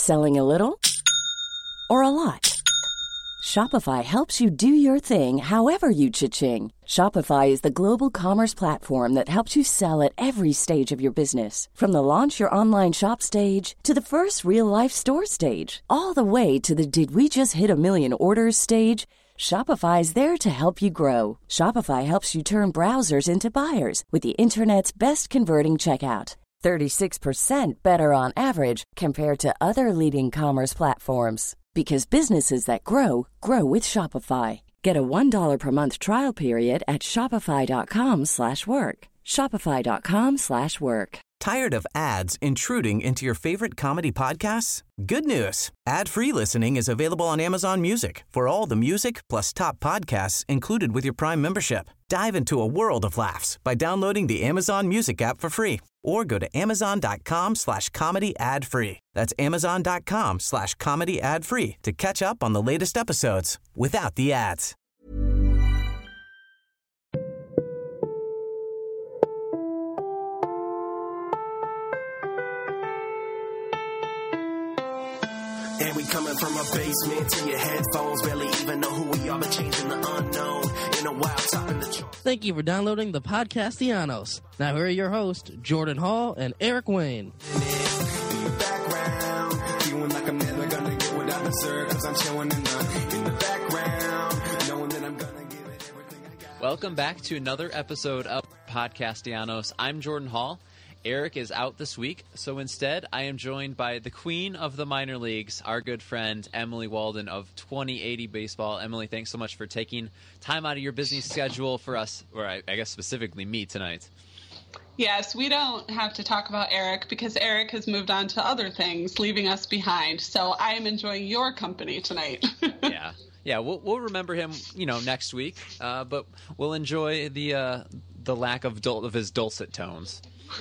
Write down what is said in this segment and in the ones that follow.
Selling a little or a lot? Shopify helps you do your thing however you cha-ching. Shopify is the global commerce platform that helps you sell at every stage of your business. From the launch your online shop stage to the first real-life store stage, all the way to the did we just hit a million orders stage. Shopify is there to help you grow. Shopify helps you turn browsers into buyers with the internet's best converting checkout. 36% better on average compared to other leading commerce platforms. Because businesses that grow, grow with Shopify. Get a $1 per month trial period at shopify.com/work. Shopify.com/work. Tired of ads intruding into your favorite comedy podcasts? Good news. Ad-free listening is available on Amazon Music for all the music plus top podcasts included with your Prime membership. Dive into a world of laughs by downloading the Amazon Music app for free or go to amazon.com/comedy ad-free. That's amazon.com/comedy ad-free to catch up on the latest episodes without the ads. And we coming from a basement to your headphones. Barely even know who we are, but changing the unknown. In a while, topping the charts. Thank you for downloading the Podcastianos. Now here are your hosts, Jordan Hall and Eric Wayne. Feeling like I'm never gonna get what I deserve, 'cause I'm chilling in the background, knowing that I'm gonna give it everything I got. Welcome back to another episode of Podcastianos. I'm Jordan Hall. Eric is out this week, so instead I am joined by the queen of the minor leagues, our good friend Emily Walden of 2080 Baseball. Emily, thanks so much for taking time out of your busy schedule for us, or I guess specifically me tonight. Yes, we don't have to talk about Eric because Eric has moved on to other things, leaving us behind. So I am enjoying your company tonight. Yeah, we'll remember him, next week, but we'll enjoy the lack of his dulcet tones.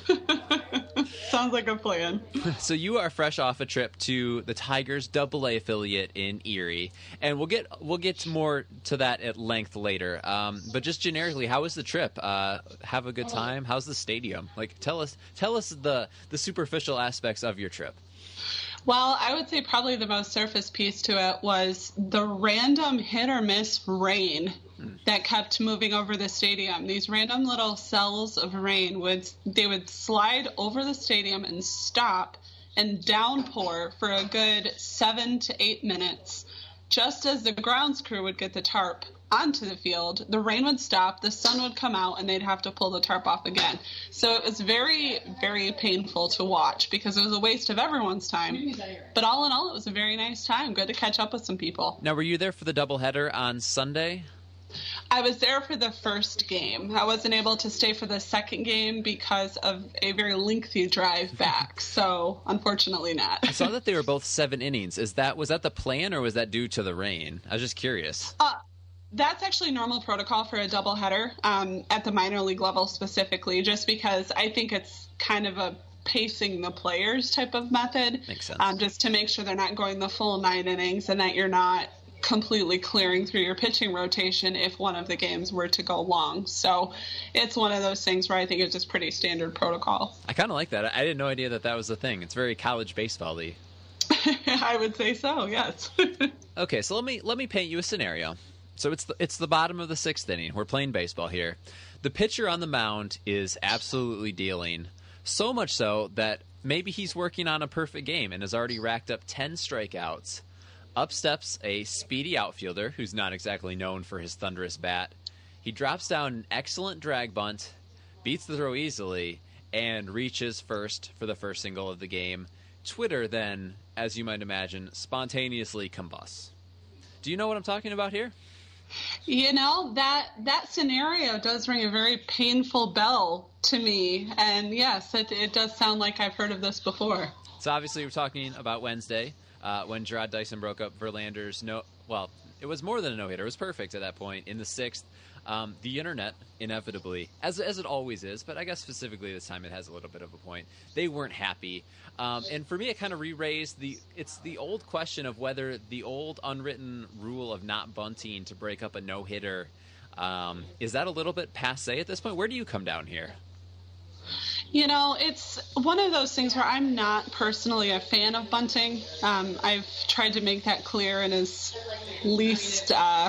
Sounds like a plan. So you are fresh off a trip to the Tigers AA affiliate in Erie, and we'll get more to that at length later. But just generically, how was the trip? Have a good time? How's the stadium? Like, tell us the superficial aspects of your trip. Well, I would say probably the most surface piece to it was the random hit or miss rain that kept moving over the stadium. These random little cells of rain would slide over the stadium and stop and downpour for a good 7 to 8 minutes. Just as the grounds crew would get the tarp onto the field, the rain would stop, the sun would come out, and they'd have to pull the tarp off again. So it was very, very painful to watch because it was a waste of everyone's time. But all in all, it was a very nice time. Good to catch up with some people. Now, were you there for the doubleheader on Sunday? I was there for the first game. I wasn't able to stay for the second game because of a very lengthy drive back. So, unfortunately not. I saw that they were both 7 innings. Was that the plan, or was that due to the rain? I was just curious. That's actually normal protocol for a doubleheader at the minor league level specifically, just because I think it's kind of a pacing the players type of method. Makes sense. Just to make sure they're not going the full 9 innings and that you're not completely clearing through your pitching rotation if one of the games were to go long. So it's one of those things where I think it's just pretty standard protocol. I kind of like that. I didn't know idea that was a thing. It's very college baseball-y. I would say so, yes. Okay, so let me paint you a scenario. So it's the bottom of the 6th inning. We're playing baseball here. The pitcher on the mound is absolutely dealing, so much so that maybe he's working on a perfect game and has already racked up 10 strikeouts. Up steps a speedy outfielder who's not exactly known for his thunderous bat. He drops down an excellent drag bunt, beats the throw easily, and reaches first for the first single of the game. Twitter then, as you might imagine, spontaneously combusts. Do you know what I'm talking about here? That scenario does ring a very painful bell to me. And yes, it does sound like I've heard of this before. So obviously we're talking about Wednesday when Jarrod Dyson broke up Verlander's it was more than a no-hitter. It was perfect at that point in the 6th. The internet, inevitably, as it always is, but I guess specifically this time it has a little bit of a point. They weren't happy. And for me, it kind of re-raised it's the old question of whether the old unwritten rule of not bunting to break up a no-hitter, is that a little bit passé at this point? Where do you come down here? You know, it's one of those things where I'm not personally a fan of bunting. I've tried to make that clear in as least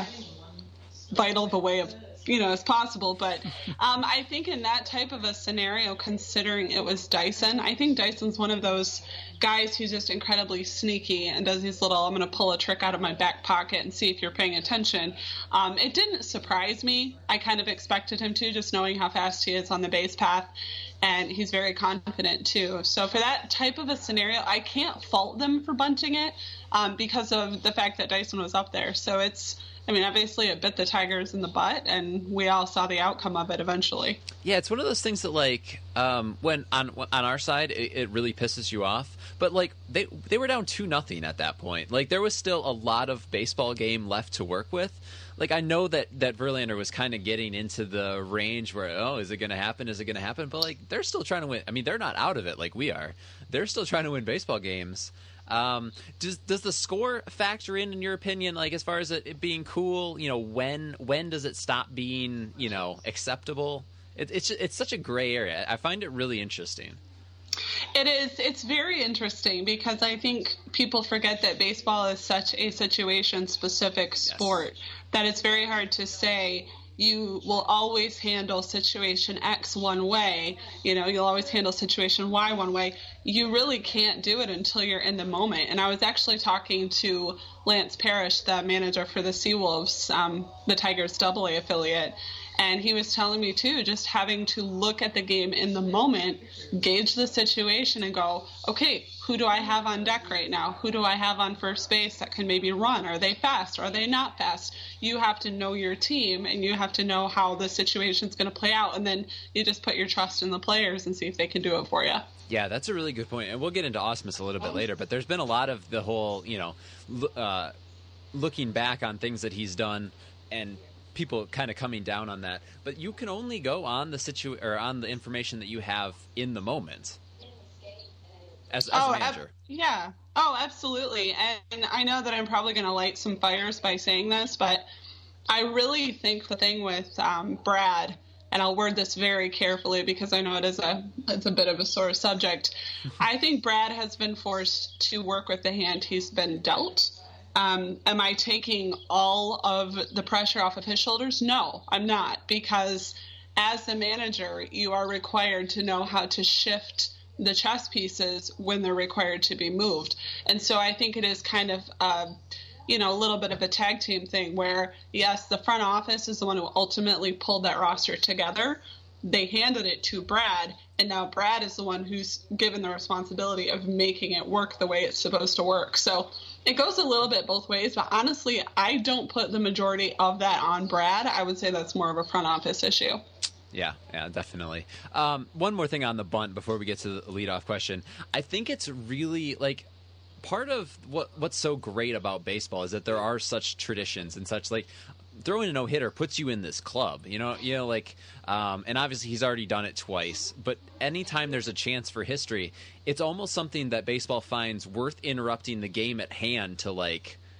vital of a way of, as possible. But I think in that type of a scenario, considering it was Dyson, I think Dyson's one of those guys who's just incredibly sneaky and does these little, I'm going to pull a trick out of my back pocket and see if you're paying attention. It didn't surprise me. I kind of expected him to, just knowing how fast he is on the base path. And he's very confident, too. So for that type of a scenario, I can't fault them for bunting it because of the fact that Dyson was up there. So obviously it bit the Tigers in the butt, and we all saw the outcome of it eventually. Yeah, it's one of those things that, when on our side, it really pisses you off. But, they were down 2-0 at that point. There was still a lot of baseball game left to work with. I know that Verlander was kind of getting into the range where, is it going to happen? Is it going to happen? But, they're still trying to win. I mean, they're not out of it like we are. They're still trying to win baseball games. Does the score factor in your opinion, as far as it being cool? When does it stop being, acceptable? It's such a gray area. I find it really interesting. It is. It's very interesting because I think people forget that baseball is such a situation-specific sport that it's very hard to say you will always handle situation X one way. You'll always handle situation Y one way. You really can't do it until you're in the moment. And I was actually talking to Lance Parrish, the manager for the Seawolves, the Tigers AA affiliate. And he was telling me, too, just having to look at the game in the moment, gauge the situation and go, okay, who do I have on deck right now? Who do I have on first base that can maybe run? Are they fast? Are they not fast? You have to know your team, and you have to know how the situation's going to play out. And then you just put your trust in the players and see if they can do it for you. Yeah, that's a really good point. And we'll get into Ausmus a little bit later. But there's been a lot of the whole, looking back on things that he's done and people kind of coming down on that, but you can only go on the on the information that you have in the moment as a manager. Yeah. Oh, absolutely. And I know that I'm probably going to light some fires by saying this, but I really think the thing with Brad, and I'll word this very carefully because I know it's a bit of a sore subject. I think Brad has been forced to work with the hand he's been dealt. Am I taking all of the pressure off of his shoulders? No, I'm not, because as the manager, you are required to know how to shift the chess pieces when they're required to be moved. And so I think it is kind of, a little bit of a tag team thing where, yes, the front office is the one who ultimately pulled that roster together. They handed it to Brad, and now Brad is the one who's given the responsibility of making it work the way it's supposed to work. So it goes a little bit both ways, but honestly, I don't put the majority of that on Brad. I would say that's more of a front office issue. Yeah, definitely. One more thing on the bunt before we get to the leadoff question. I think it's really part of what's so great about baseball is that there are such traditions and such throwing a no-hitter puts you in this club, and obviously he's already done it twice, but anytime there's a chance for history, it's almost something that baseball finds worth interrupting the game at hand to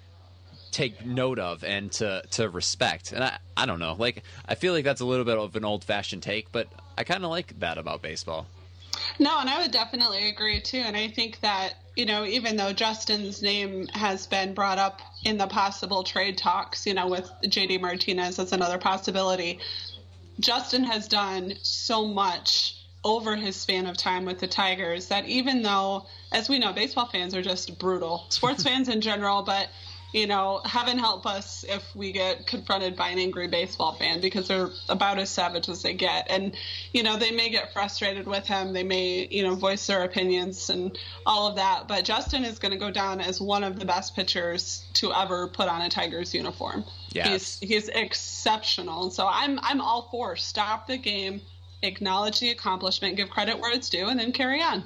take note of and to respect. And I don't know, I feel like that's a little bit of an old-fashioned take, but I kind of like that about baseball. No, and I would definitely agree, too. And I think that, even though Justin's name has been brought up in the possible trade talks, with J.D. Martinez as another possibility, Justin has done so much over his span of time with the Tigers that even though, as we know, baseball fans are just brutal, sports fans in general, but heaven help us if we get confronted by an angry baseball fan because they're about as savage as they get. And, they may get frustrated with him. They may, voice their opinions and all of that. But Justin is going to go down as one of the best pitchers to ever put on a Tigers uniform. Yes. He's exceptional. And so I'm all for stop the game, acknowledge the accomplishment, give credit where it's due, and then carry on.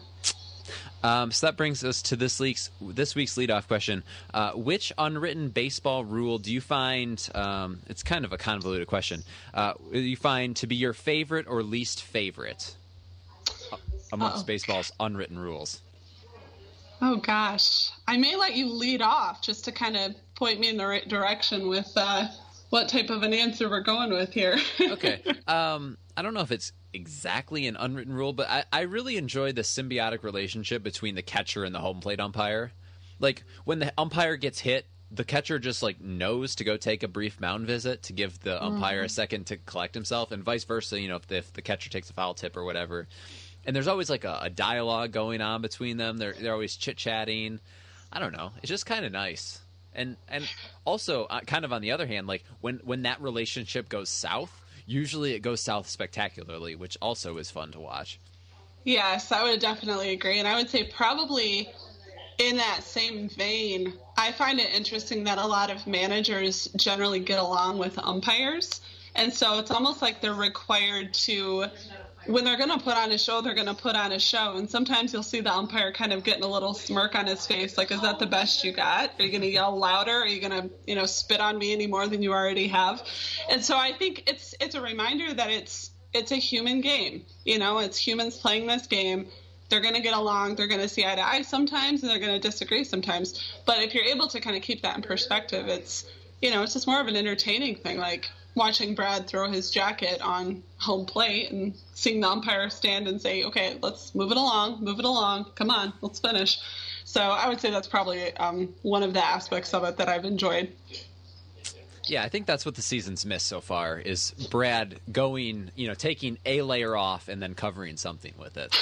So that brings us to this week's leadoff question. Which unwritten baseball rule do you find, it's kind of a convoluted question, you find to be your favorite or least favorite amongst baseball's unwritten rules? Oh, gosh. I may let you lead off just to kind of point me in the right direction with what type of an answer we're going with here. Okay. I don't know if it's exactly an unwritten rule, but I really enjoy the symbiotic relationship between the catcher and the home plate umpire. Like, when the umpire gets hit, the catcher just, like, knows to go take a brief mound visit to give the umpire a second to collect himself, and vice versa, you know, if the catcher takes a foul tip or whatever. And there's always, like, a dialogue going on between them. They're always chit-chatting. I don't know. It's just kind of nice. And also, kind of on the other hand, like, when that relationship goes south, usually it goes south spectacularly, which also is fun to watch. Yes, I would definitely agree. And I would say probably in that same vein, I find it interesting that a lot of managers generally get along with umpires. And so it's almost like they're required to, when they're going to put on a show, they're going to put on a show. And sometimes you'll see the umpire kind of getting a little smirk on his face, like, is that the best you got? Are you going to yell louder? Are you going to, spit on me any more than you already have? And so I think it's a reminder that it's a human game. It's humans playing this game. They're going to get along. They're going to see eye to eye sometimes, and they're going to disagree sometimes. But if you're able to kind of keep that in perspective, it's just more of an entertaining thing, like watching Brad throw his jacket on home plate and seeing the umpire stand and say, okay, let's move it along, come on, let's finish. So I would say that's probably one of the aspects of it that I've enjoyed. Yeah, I think that's what the season's missed so far is Brad going, taking a layer off and then covering something with it.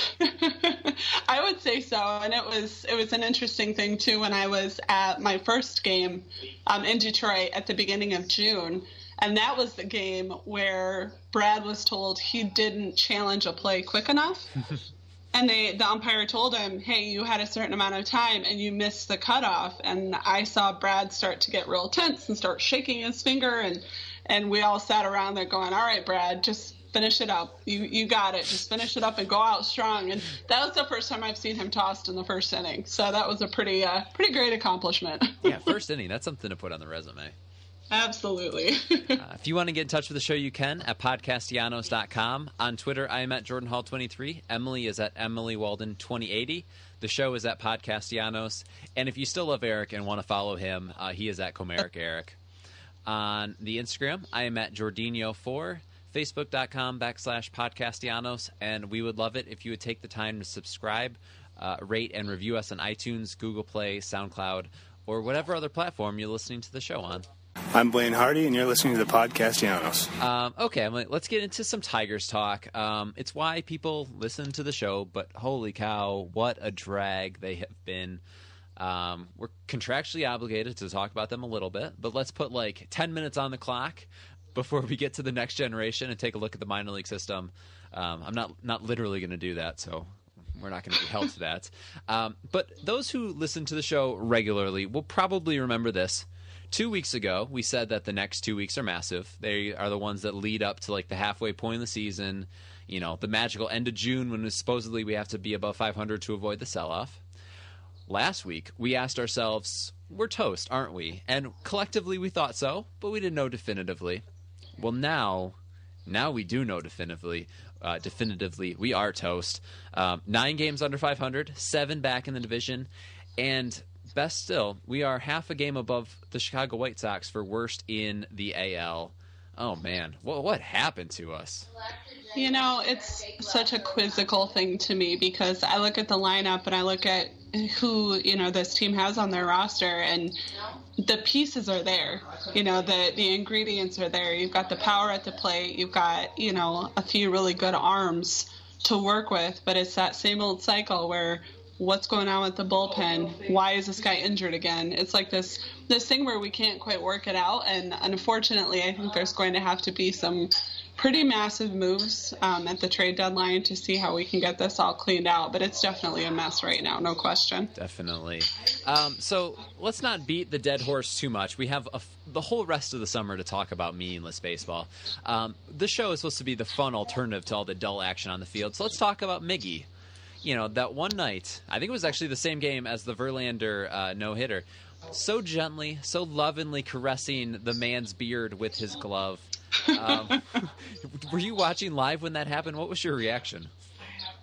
I would say so, and it was an interesting thing too when I was at my first game in Detroit at the beginning of June, and that was the game where Brad was told he didn't challenge a play quick enough. And the umpire told him, hey, you had a certain amount of time and you missed the cutoff. And I saw Brad start to get real tense and start shaking his finger. And we all sat around there going, all right, Brad, just finish it up. You got it. Just finish it up and go out strong. And that was the first time I've seen him tossed in the first inning. So that was a pretty great accomplishment. Yeah, first inning. That's something to put on the resume. Absolutely. If you want to get in touch with the show, you can at podcastianos.com. On Twitter, I am at Jordan Hall 23. Emily is at Emily Walden 2080. The show is at Podcastianos. And if you still love Eric and want to follow him, he is at Comeric Eric. On the Instagram, I am at Jordinho4. Facebook.com/Podcastianos. And we would love it if you would take the time to subscribe, rate, and review us on iTunes, Google Play, SoundCloud, or whatever other platform you're listening to the show on. I'm Blaine Hardy, and you're listening to the Podcastianos. Okay, Emily, let's get into some Tigers talk. It's why people listen to the show, but holy cow, what a drag they have been. We're contractually obligated to talk about them a little bit, but let's put like 10 minutes on the clock before we get to the next generation and take a look at the minor league system. I'm not literally going to do that, so we're not going to be held to that. But those who listen to the show regularly will probably remember this. 2 weeks ago, we said that the next 2 weeks are massive. They are the ones that lead up to like the halfway point of the season, the magical end of June when supposedly we have to be above 500 to avoid the sell-off. Last week, we asked ourselves, we're toast, aren't we? And collectively we thought so, but we didn't know definitively. Well, now we do know definitively. We are toast. 9 games under 500, 7 back in the division, and best still, we are half a game above the Chicago White Sox for worst in the AL. Oh, man. What happened to us? It's such a quizzical thing to me because I look at the lineup and I look at who, this team has on their roster, and the pieces are there. The ingredients are there. You've got the power at the plate. You've got, a few really good arms to work with, but it's that same old cycle where what's going on with the bullpen? Why is this guy injured again? It's like this thing where we can't quite work it out, and unfortunately I think there's going to have to be some pretty massive moves at the trade deadline to see how we can get this all cleaned out, but it's definitely a mess right now, no question. Definitely. So let's not beat the dead horse too much. We have the whole rest of the summer to talk about meaningless baseball. This show is supposed to be the fun alternative to all the dull action on the field, so let's talk about Miggy. That one night, I think it was actually the same game as the Verlander no-hitter, so gently, so lovingly caressing the man's beard with his glove. Were you watching live when that happened? What was your reaction?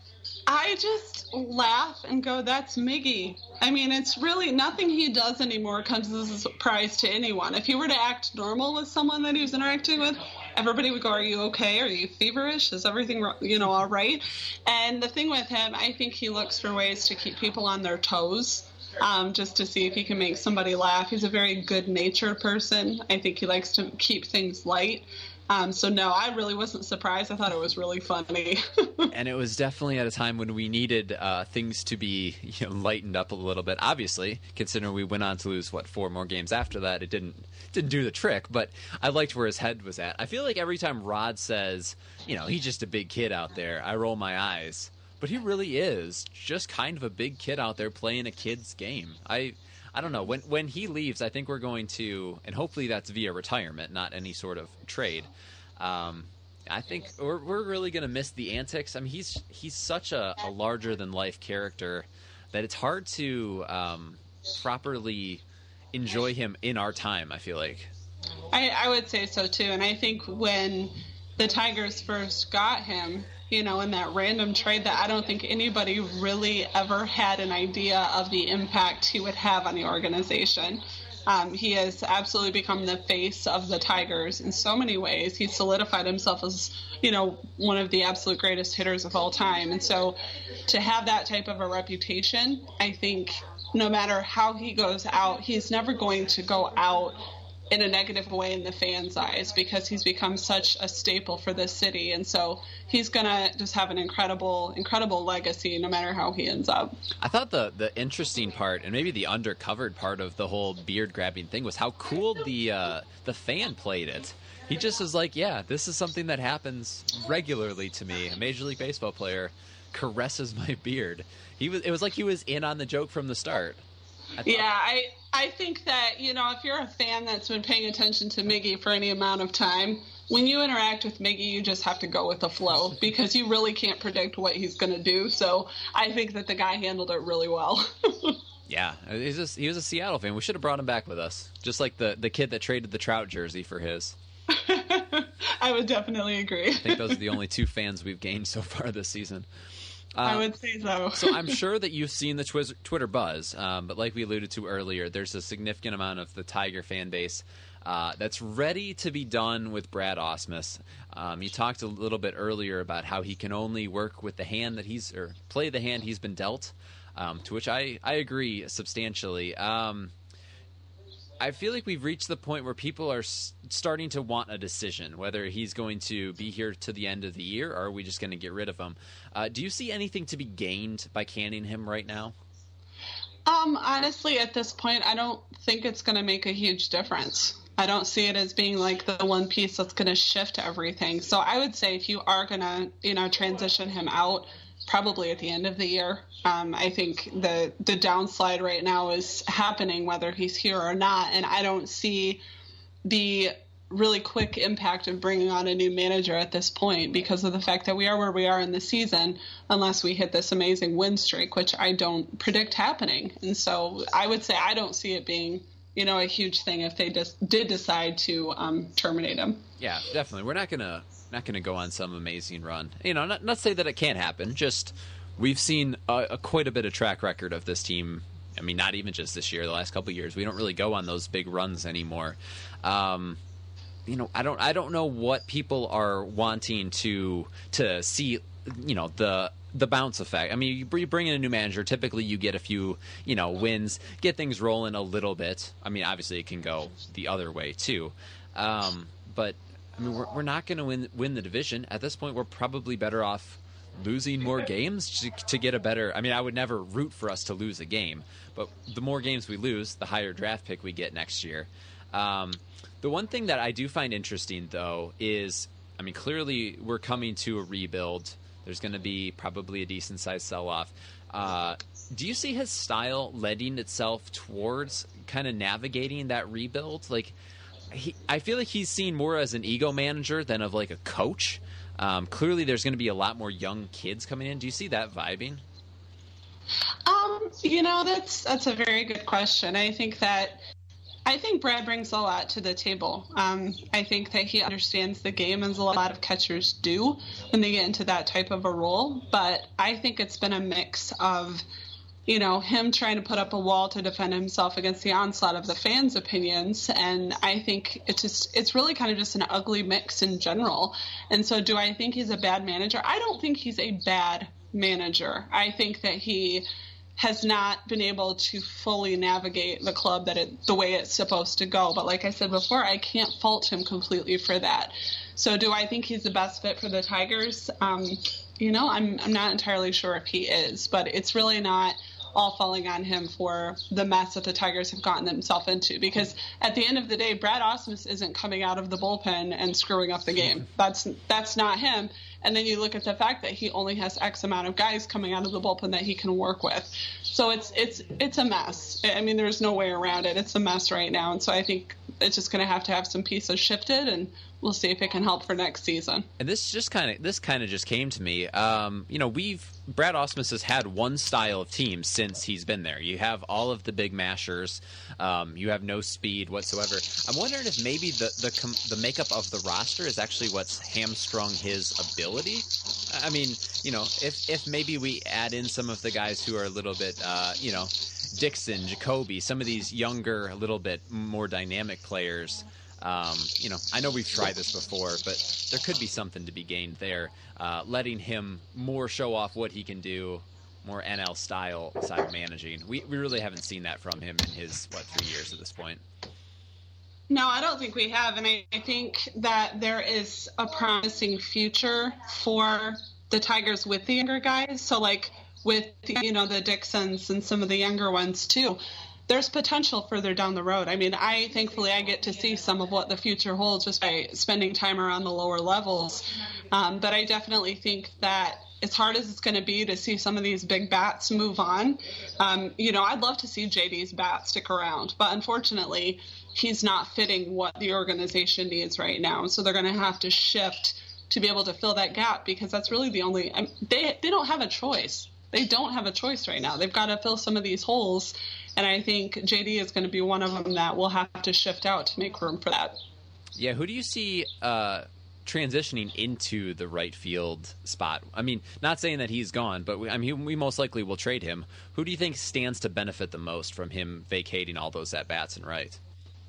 I just laugh and go, that's Miggy. I mean, it's really nothing he does anymore comes as a surprise to anyone. If he were to act normal with someone that he was interacting with, everybody would go, are you okay? Are you feverish? Is everything, all right? And the thing with him, I think he looks for ways to keep people on their toes, just to see if he can make somebody laugh. He's a very good-natured person. I think he likes to keep things light. So no, I really wasn't surprised. I thought it was really funny. And it was definitely at a time when we needed things to be lightened up a little bit. Obviously, considering we went on to lose 4 more games after that, it didn't do the trick. But I liked where his head was at. I feel like every time Rod says, he's just a big kid out there, I roll my eyes. But he really is just kind of a big kid out there playing a kid's game. I don't know. When he leaves, I think we're going to, and hopefully that's via retirement, not any sort of trade. I think we're really going to miss the antics. I mean, he's such a larger than life character that it's hard to properly enjoy him in our time, I feel like. I would say so too. And I think when the Tigers first got him, in that random trade, that I don't think anybody really ever had an idea of the impact he would have on the organization. He has absolutely become the face of the Tigers in so many ways. He's solidified himself as, one of the absolute greatest hitters of all time. And so to have that type of a reputation, I think no matter how he goes out, he's never going to go out in a negative way in the fans' eyes, because he's become such a staple for this city. And so he's going to just have an incredible legacy no matter how he ends up. I thought the interesting part, and maybe the undercovered part of the whole beard grabbing thing, was how cool the fan played it. He just was like, yeah, this is something that happens regularly to me. A Major League Baseball player caresses my beard. It was like he was in on the joke from the start. I think that, if you're a fan that's been paying attention to Miggy for any amount of time, when you interact with Miggy, you just have to go with the flow, because you really can't predict what he's going to do. So I think that the guy handled it really well. Yeah, he was a Seattle fan. We should have brought him back with us, just like the kid that traded the Trout jersey for his. I would definitely agree. I think those are the only 2 fans we've gained so far this season. I would say so. So I'm sure that you've seen the Twitter buzz, but like we alluded to earlier, there's a significant amount of the Tiger fan base that's ready to be done with Brad Ausmus. You talked a little bit earlier about how he can only work with the hand that play the hand he's been dealt, to which I agree substantially. I feel like we've reached the point where people are starting to want a decision, whether he's going to be here to the end of the year or are we just going to get rid of him. Do you see anything to be gained by canning him right now? Honestly, at this point, I don't think it's going to make a huge difference. I don't see it as being like the one piece that's going to shift everything. So I would say if you are going to, transition him out, probably at the end of the year. I think the downslide right now is happening whether he's here or not, and I don't see the really quick impact of bringing on a new manager at this point because of the fact that we are where we are in the season unless we hit this amazing win streak, which I don't predict happening. And so I would say I don't see it being, a huge thing if they did decide to terminate him. Yeah, definitely. We're not gonna go on some amazing run. Not say that it can't happen. Just we've seen quite a bit of track record of this team. I mean, not even just this year. The last couple of years, we don't really go on those big runs anymore. I don't know what people are wanting to see. The bounce effect. I mean, you bring in a new manager. Typically, you get a few, wins, get things rolling a little bit. I mean, obviously, it can go the other way too. But I mean, we're not going to win the division at this point. We're probably better off losing more games to get a better. I mean, I would never root for us to lose a game, but the more games we lose, the higher draft pick we get next year. The one thing that I do find interesting, though, is, I mean, clearly we're coming to a rebuild. There's going to be probably a decent-sized sell-off. Do you see his style lending itself towards kind of navigating that rebuild? Like, I feel like he's seen more as an ego manager than of like a coach. Clearly, there's going to be a lot more young kids coming in. Do you see that vibing? That's a very good question. I think that I think Brad brings a lot to the table. I think that he understands the game, as a lot of catchers do when they get into that type of a role. But I think it's been a mix of, him trying to put up a wall to defend himself against the onslaught of the fans' opinions. And I think it's really kind of just an ugly mix in general. And so do I think he's a bad manager? I don't think he's a bad manager. I think that he has not been able to fully navigate the club the way it's supposed to go. But like I said before, I can't fault him completely for that. So do I think he's the best fit for the Tigers? I'm not entirely sure if he is, but it's really not all falling on him for the mess that the Tigers have gotten themselves into. Because at the end of the day, Brad Ausmus isn't coming out of the bullpen and screwing up the game. That's not him. And then you look at the fact that he only has X amount of guys coming out of the bullpen that he can work with. So it's a mess. I mean, there's no way around it. It's a mess right now. And so I think it's just going to have some pieces shifted, and we'll see if it can help for next season. And this kind of just came to me. Brad Ausmus has had one style of team since he's been there. You have all of the big mashers. You have no speed whatsoever. I'm wondering if maybe the makeup of the roster is actually what's hamstrung his ability. I mean, if maybe we add in some of the guys who are a little bit, Dixon, Jacoby, some of these younger, a little bit more dynamic players. I know we've tried this before, but there could be something to be gained there. Letting him more show off what he can do, more NL style side of managing. We really haven't seen that from him in his 3 years at this point. No, I don't think we have, and I think that there is a promising future for the Tigers with the younger guys. So, like with the Dixons and some of the younger ones too, there's potential further down the road. I mean, thankfully I get to see some of what the future holds just by spending time around the lower levels. But I definitely think that as hard as it's going to be to see some of these big bats move on, I'd love to see JD's bat stick around. But unfortunately, he's not fitting what the organization needs right now. So they're going to have to shift to be able to fill that gap, because that's really the only they don't have a choice. They don't have a choice right now. They've got to fill some of these holes. And I think JD is going to be one of them that will have to shift out to make room for that. Yeah, who do you see transitioning into the right field spot? I mean, not saying that he's gone, but we most likely will trade him. Who do you think stands to benefit the most from him vacating all those at-bats in right?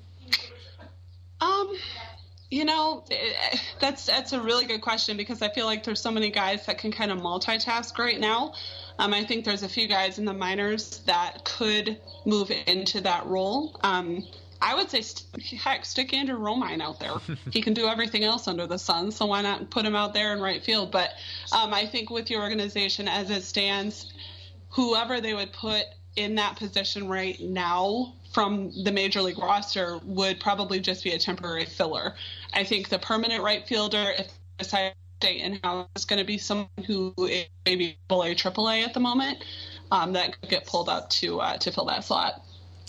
That's a really good question, because I feel like there's so many guys that can kind of multitask right now. I think there's a few guys in the minors that could move into that role. I would say, stick Andrew Romine out there. He can do everything else under the sun, so why not put him out there in right field? But I think with your organization as it stands, whoever they would put in that position right now from the major league roster would probably just be a temporary filler. I think the permanent right fielder, if they decide to stay in-house, is going to be someone who is maybe AA, AAA at the moment, that could get pulled up to fill that slot.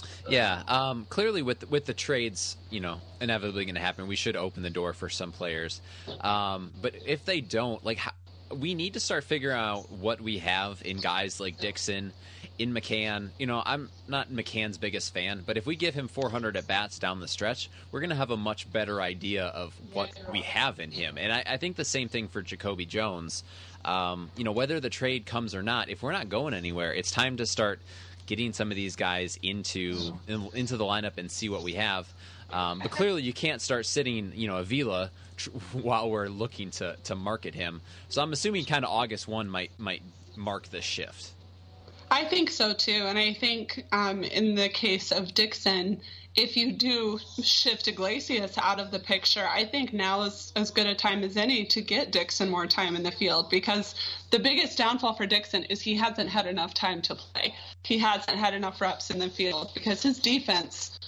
Yeah, clearly with the trades, inevitably going to happen, we should open the door for some players. But if they don't, we need to start figuring out what we have in guys like Dixon, in McCann. I'm not McCann's biggest fan, but if we give him 400 at-bats down the stretch, we're going to have a much better idea of what we have in him. And I think the same thing for Jacoby Jones. Whether the trade comes or not, if we're not going anywhere, it's time to start getting some of these guys into the lineup and see what we have. But clearly you can't start sitting, Avila while we're looking to market him. So I'm assuming kind of August 1 might mark the shift. I think so too, and I think in the case of Dixon, if you do shift Iglesias out of the picture, I think now is as good a time as any to get Dixon more time in the field, because the biggest downfall for Dixon is he hasn't had enough time to play. He hasn't had enough reps in the field because his defense,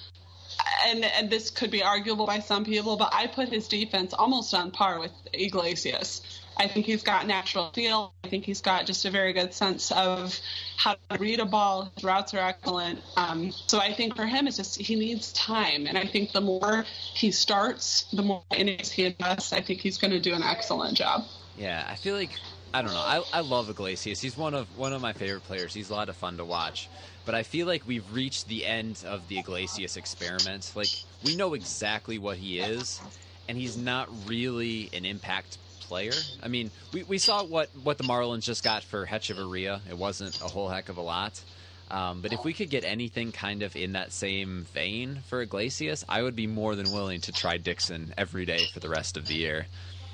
and this could be arguable by some people, but I put his defense almost on par with Iglesias. I think he's got natural feel. I think he's got just a very good sense of how to read a ball. His routes are excellent. So I think for him, it's just he needs time. And I think the more he starts, the more innings he invests, I think he's going to do an excellent job. Yeah, I feel like, I don't know. I love Iglesias. He's one of my favorite players. He's a lot of fun to watch. But but I feel like we've reached the end of the Iglesias experiment. Like, we know exactly what he is, and he's not really an impact player. I mean, we saw what the Marlins just got for Hechavarria. It wasn't a whole heck of a lot. But if we could get anything kind of in that same vein for Iglesias, I would be more than willing to try Dixon every day for the rest of the year.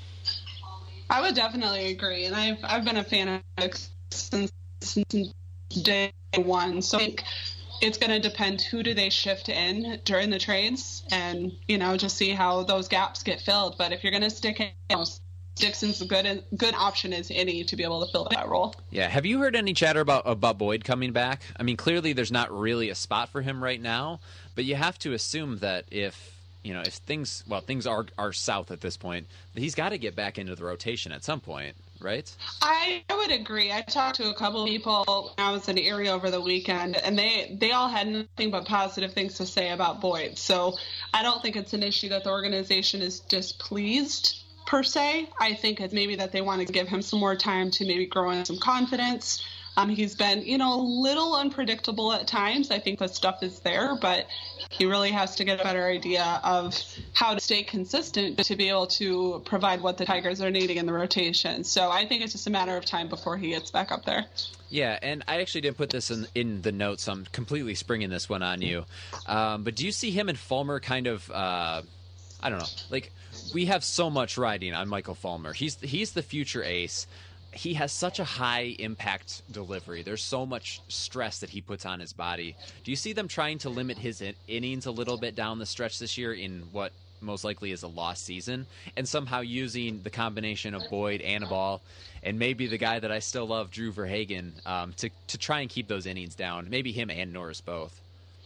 I would definitely agree, and I've been a fan of Dixon since day one. So I think it's going to depend who do they shift in during the trades, and just see how those gaps get filled. But if you're going to stick in, Dixon's a good option as any to be able to fill that role. Yeah. Have you heard any chatter about Boyd coming back? I mean, clearly there's not really a spot for him right now, but you have to assume that if things are south at this point, that he's got to get back into the rotation at some point, right? I would agree. I talked to a couple of people when I was in Erie over the weekend, and they all had nothing but positive things to say about Boyd. So I don't think it's an issue that the organization is displeased per se. I think it's maybe that they want to give him some more time to maybe grow in some confidence. He's been, a little unpredictable at times. I think the stuff is there, but he really has to get a better idea of how to stay consistent to be able to provide what the Tigers are needing in the rotation. So I think it's just a matter of time before he gets back up there. Yeah, and I actually didn't put this in the notes, so I'm completely springing this one on you. But do you see him and Fulmer kind of, I don't know, like, we have so much riding on Michael Fulmer. He's the future ace. He has such a high impact delivery. There's so much stress that he puts on his body. Do you see them trying to limit his innings a little bit down the stretch this year in what most likely is a lost season, and somehow using the combination of Boyd, Anibal, and maybe the guy that I still love, Drew Verhagen, to try and keep those innings down? Maybe him and Norris both.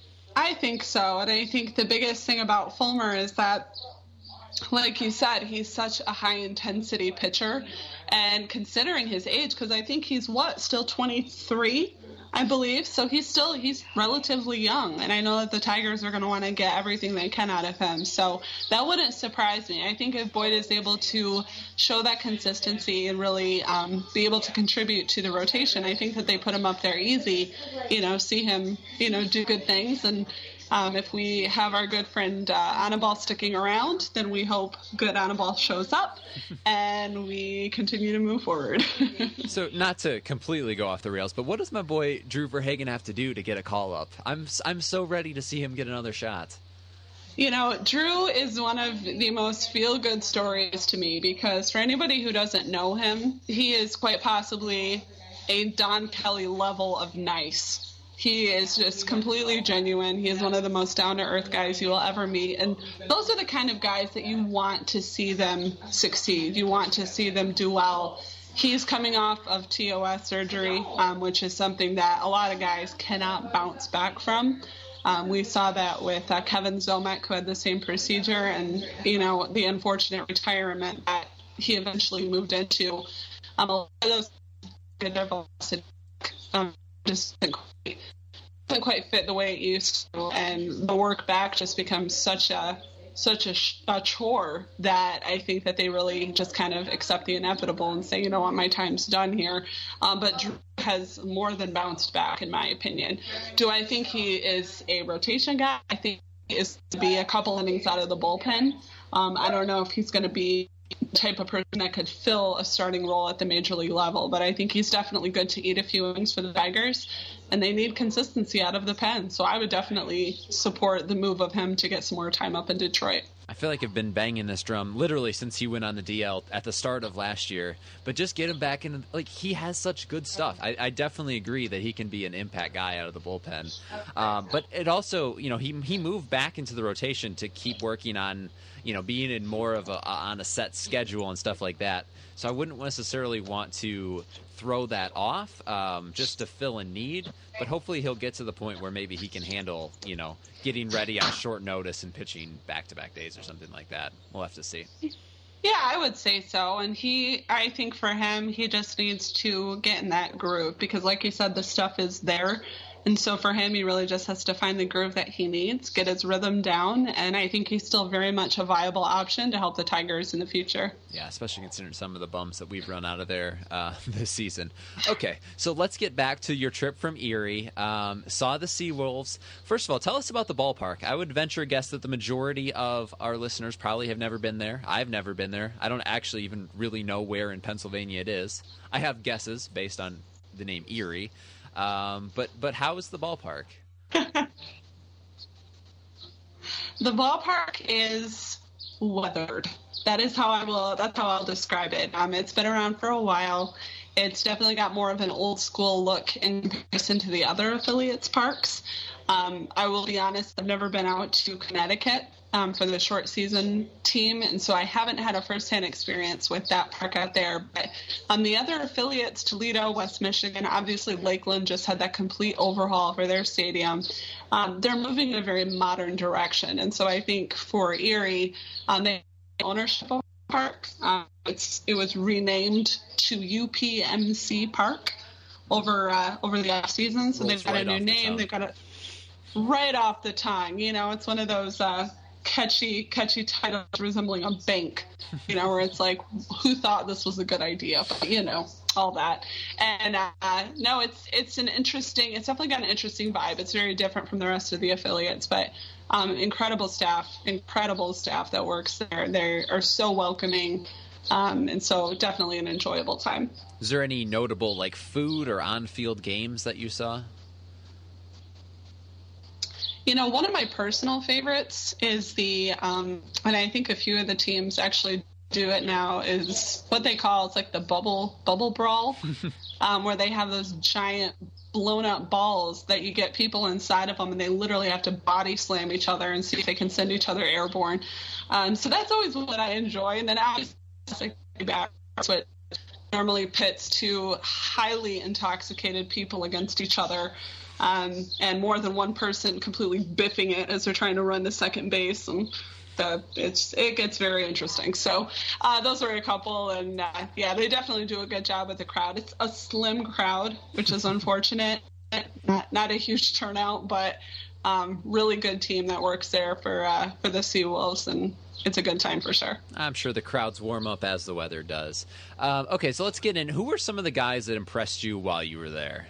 I think so, and I think the biggest thing about Fulmer is that, like you said, he's such a high-intensity pitcher, and considering his age, because I think he's, still 23, I believe, so he's relatively young, and I know that the Tigers are going to want to get everything they can out of him, so that wouldn't surprise me. I think if Boyd is able to show that consistency and really be able to contribute to the rotation, I think that they put him up there easy, see him, do good things, and if we have our good friend Anibal sticking around, then we hope good Anibal shows up and we continue to move forward. So not to completely go off the rails, but what does my boy Drew Verhagen have to do to get a call up? I'm so ready to see him get another shot. Drew is one of the most feel-good stories to me, because for anybody who doesn't know him, he is quite possibly a Don Kelly level of nice. He is just completely genuine. He is one of the most down-to-earth guys you will ever meet. And those are the kind of guys that you want to see them succeed. You want to see them do well. He's coming off of TOS surgery, which is something that a lot of guys cannot bounce back from. We saw that with Kevin Zomek, who had the same procedure, and, the unfortunate retirement that he eventually moved into. A lot of those good velocity just doesn't quite fit the way it used to, and the work back just becomes such a chore that I think that they really just kind of accept the inevitable and say, my time's done here. But Drew has more than bounced back, in my opinion. Do I think he is a rotation guy? I think he is to be a couple innings out of the bullpen. I don't know if he's going to be the type of person that could fill a starting role at the major league level, but I think he's definitely good to eat a few innings for the Tigers, and they need consistency out of the pen. So I would definitely support the move of him to get some more time up in Detroit. I feel like I've been banging this drum literally since he went on the DL at the start of last year, but just get him back in. Like, he has such good stuff. I definitely agree that he can be an impact guy out of the bullpen. But it also, he moved back into the rotation to keep working on, being in more of on a set schedule and stuff like that. So I wouldn't necessarily want to throw that off just to fill a need, but hopefully he'll get to the point where maybe he can handle, getting ready on short notice and pitching back-to-back days or something like that. We'll have to see. Yeah, I would say so. And I think for him, he just needs to get in that groove, because like you said, the stuff is there. And so for him, he really just has to find the groove that he needs, get his rhythm down, and I think he's still very much a viable option to help the Tigers in the future. Yeah, especially considering some of the bumps that we've run out of there this season. Okay, so let's get back to your trip from Erie. Saw the Seawolves. First of all, tell us about the ballpark. I would venture a guess that the majority of our listeners probably have never been there. I've never been there. I don't actually even really know where in Pennsylvania it is. I have guesses based on the name Erie. But how is the ballpark? The ballpark is weathered. That's how I'll describe it. It's been around for a while. It's definitely got more of an old school look in comparison to the other affiliates parks. I will be honest, I've never been out to Connecticut for the short season team, and so I haven't had a firsthand experience with that park out there. But the other affiliates, Toledo, West Michigan, obviously Lakeland just had that complete overhaul for their stadium. They're moving in a very modern direction, and so I think for Erie, they have ownership of the park. It was renamed to UPMC Park over the off season, so they've got a new name. They've got it right off the tongue. It's one of those catchy titles resembling a bank, where it's like, who thought this was a good idea? But, all that. And no, it's definitely got an interesting vibe. It's very different from the rest of the affiliates, but incredible staff that works there. They are so welcoming. And so definitely an enjoyable time. Is there any notable food or on-field games that you saw? One of my personal favorites is and I think a few of the teams actually do it now, is what they call, it's like the bubble brawl, where they have those giant blown up balls that you get people inside of them, and they literally have to body slam each other and see if they can send each other airborne. So that's always what I enjoy. And then obviously that's what normally pits two highly intoxicated people against each other. And more than one person completely biffing it as they're trying to run to second base, and it gets very interesting. So those are a couple, and they definitely do a good job with the crowd. It's a slim crowd, which is unfortunate. Not a huge turnout, but really good team that works there for the Seawolves, and it's a good time for sure. I'm sure the crowds warm up as the weather does. Okay, so let's get in. Who were some of the guys that impressed you while you were there?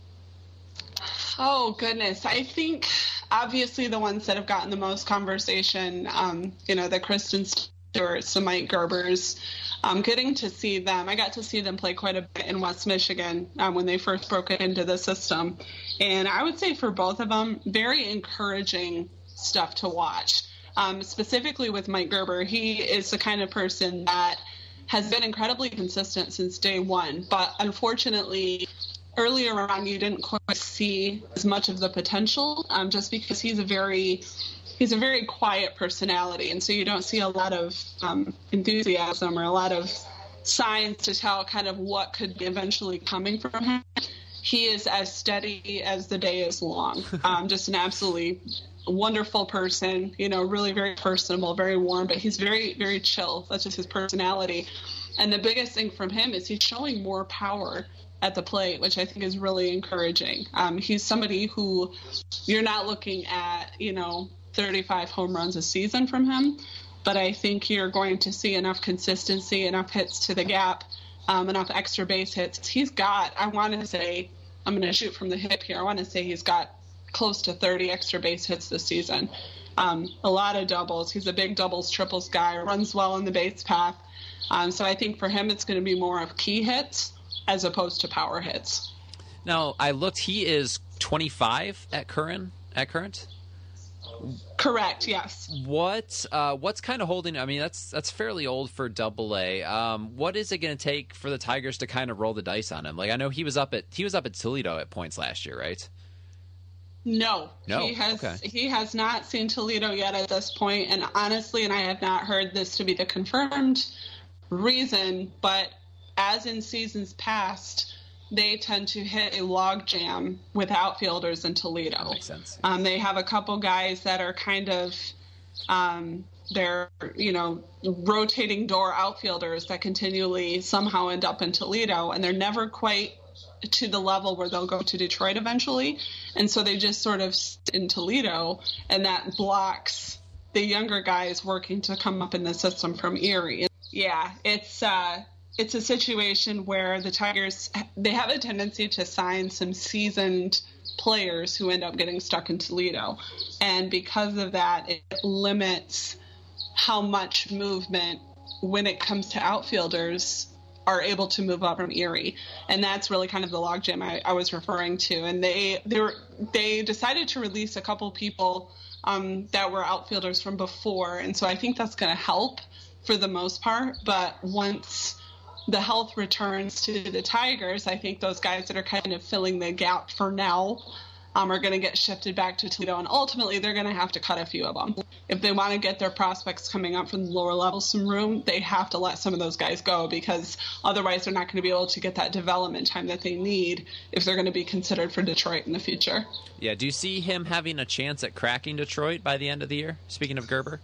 Oh, goodness. I think obviously the ones that have gotten the most conversation, the Kristen Stewarts, the Mike Gerbers, getting to see them. I got to see them play quite a bit in West Michigan when they first broke into the system. And I would say for both of them, very encouraging stuff to watch. Specifically with Mike Gerber, he is the kind of person that has been incredibly consistent since day one. But unfortunately, earlier on, you didn't quite see as much of the potential, just because he's a very quiet personality, and so you don't see a lot of enthusiasm or a lot of signs to tell kind of what could be eventually coming from him. He is as steady as the day is long. Just an absolutely wonderful person, really very personable, very warm, but he's very, very chill. That's just his personality. And the biggest thing from him is he's showing more power at the plate, which I think is really encouraging. He's somebody who you're not looking at, 35 home runs a season from him, but I think you're going to see enough consistency, enough hits to the gap, enough extra base hits. He's got, I want to say, I'm going to shoot from the hip here, I want to say he's got close to 30 extra base hits this season. A lot of doubles. He's a big doubles, triples guy, runs well in the base path. So I think for him it's going to be more of key hits as opposed to power hits. Now, I looked, he is 25 at current? Correct, yes. What's kind of holding, I mean, that's fairly old for AA. What is it going to take for the Tigers to kind of roll the dice on him? I know he was up at Toledo at points last year, right? No. He has not seen Toledo yet at this point, and honestly, and I have not heard this to be the confirmed reason, but as in seasons past, they tend to hit a log jam with outfielders in Toledo. That makes sense. They have a couple guys that are kind of they're rotating door outfielders that continually somehow end up in Toledo, and they're never quite to the level where they'll go to Detroit eventually. And so they just sort of sit in Toledo, and that blocks the younger guys working to come up in the system from Erie. Yeah, it's a situation where the Tigers, they have a tendency to sign some seasoned players who end up getting stuck in Toledo. And because of that, it limits how much movement when it comes to outfielders are able to move up from Erie. And that's really kind of the logjam I was referring to. And they decided to release a couple people that were outfielders from before. And so I think that's going to help for the most part. But once the health returns to the Tigers, I think those guys that are kind of filling the gap for now are going to get shifted back to Toledo, and ultimately they're going to have to cut a few of them. If they want to get their prospects coming up from the lower levels some room, they have to let some of those guys go, because otherwise they're not going to be able to get that development time that they need if they're going to be considered for Detroit in the future. Yeah, do you see him having a chance at cracking Detroit by the end of the year, speaking of Gerber?